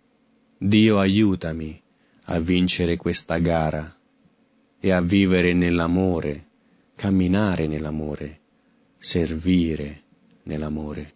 Dio aiutami a vincere questa gara e a vivere nell'amore, camminare nell'amore, servire nell'amore.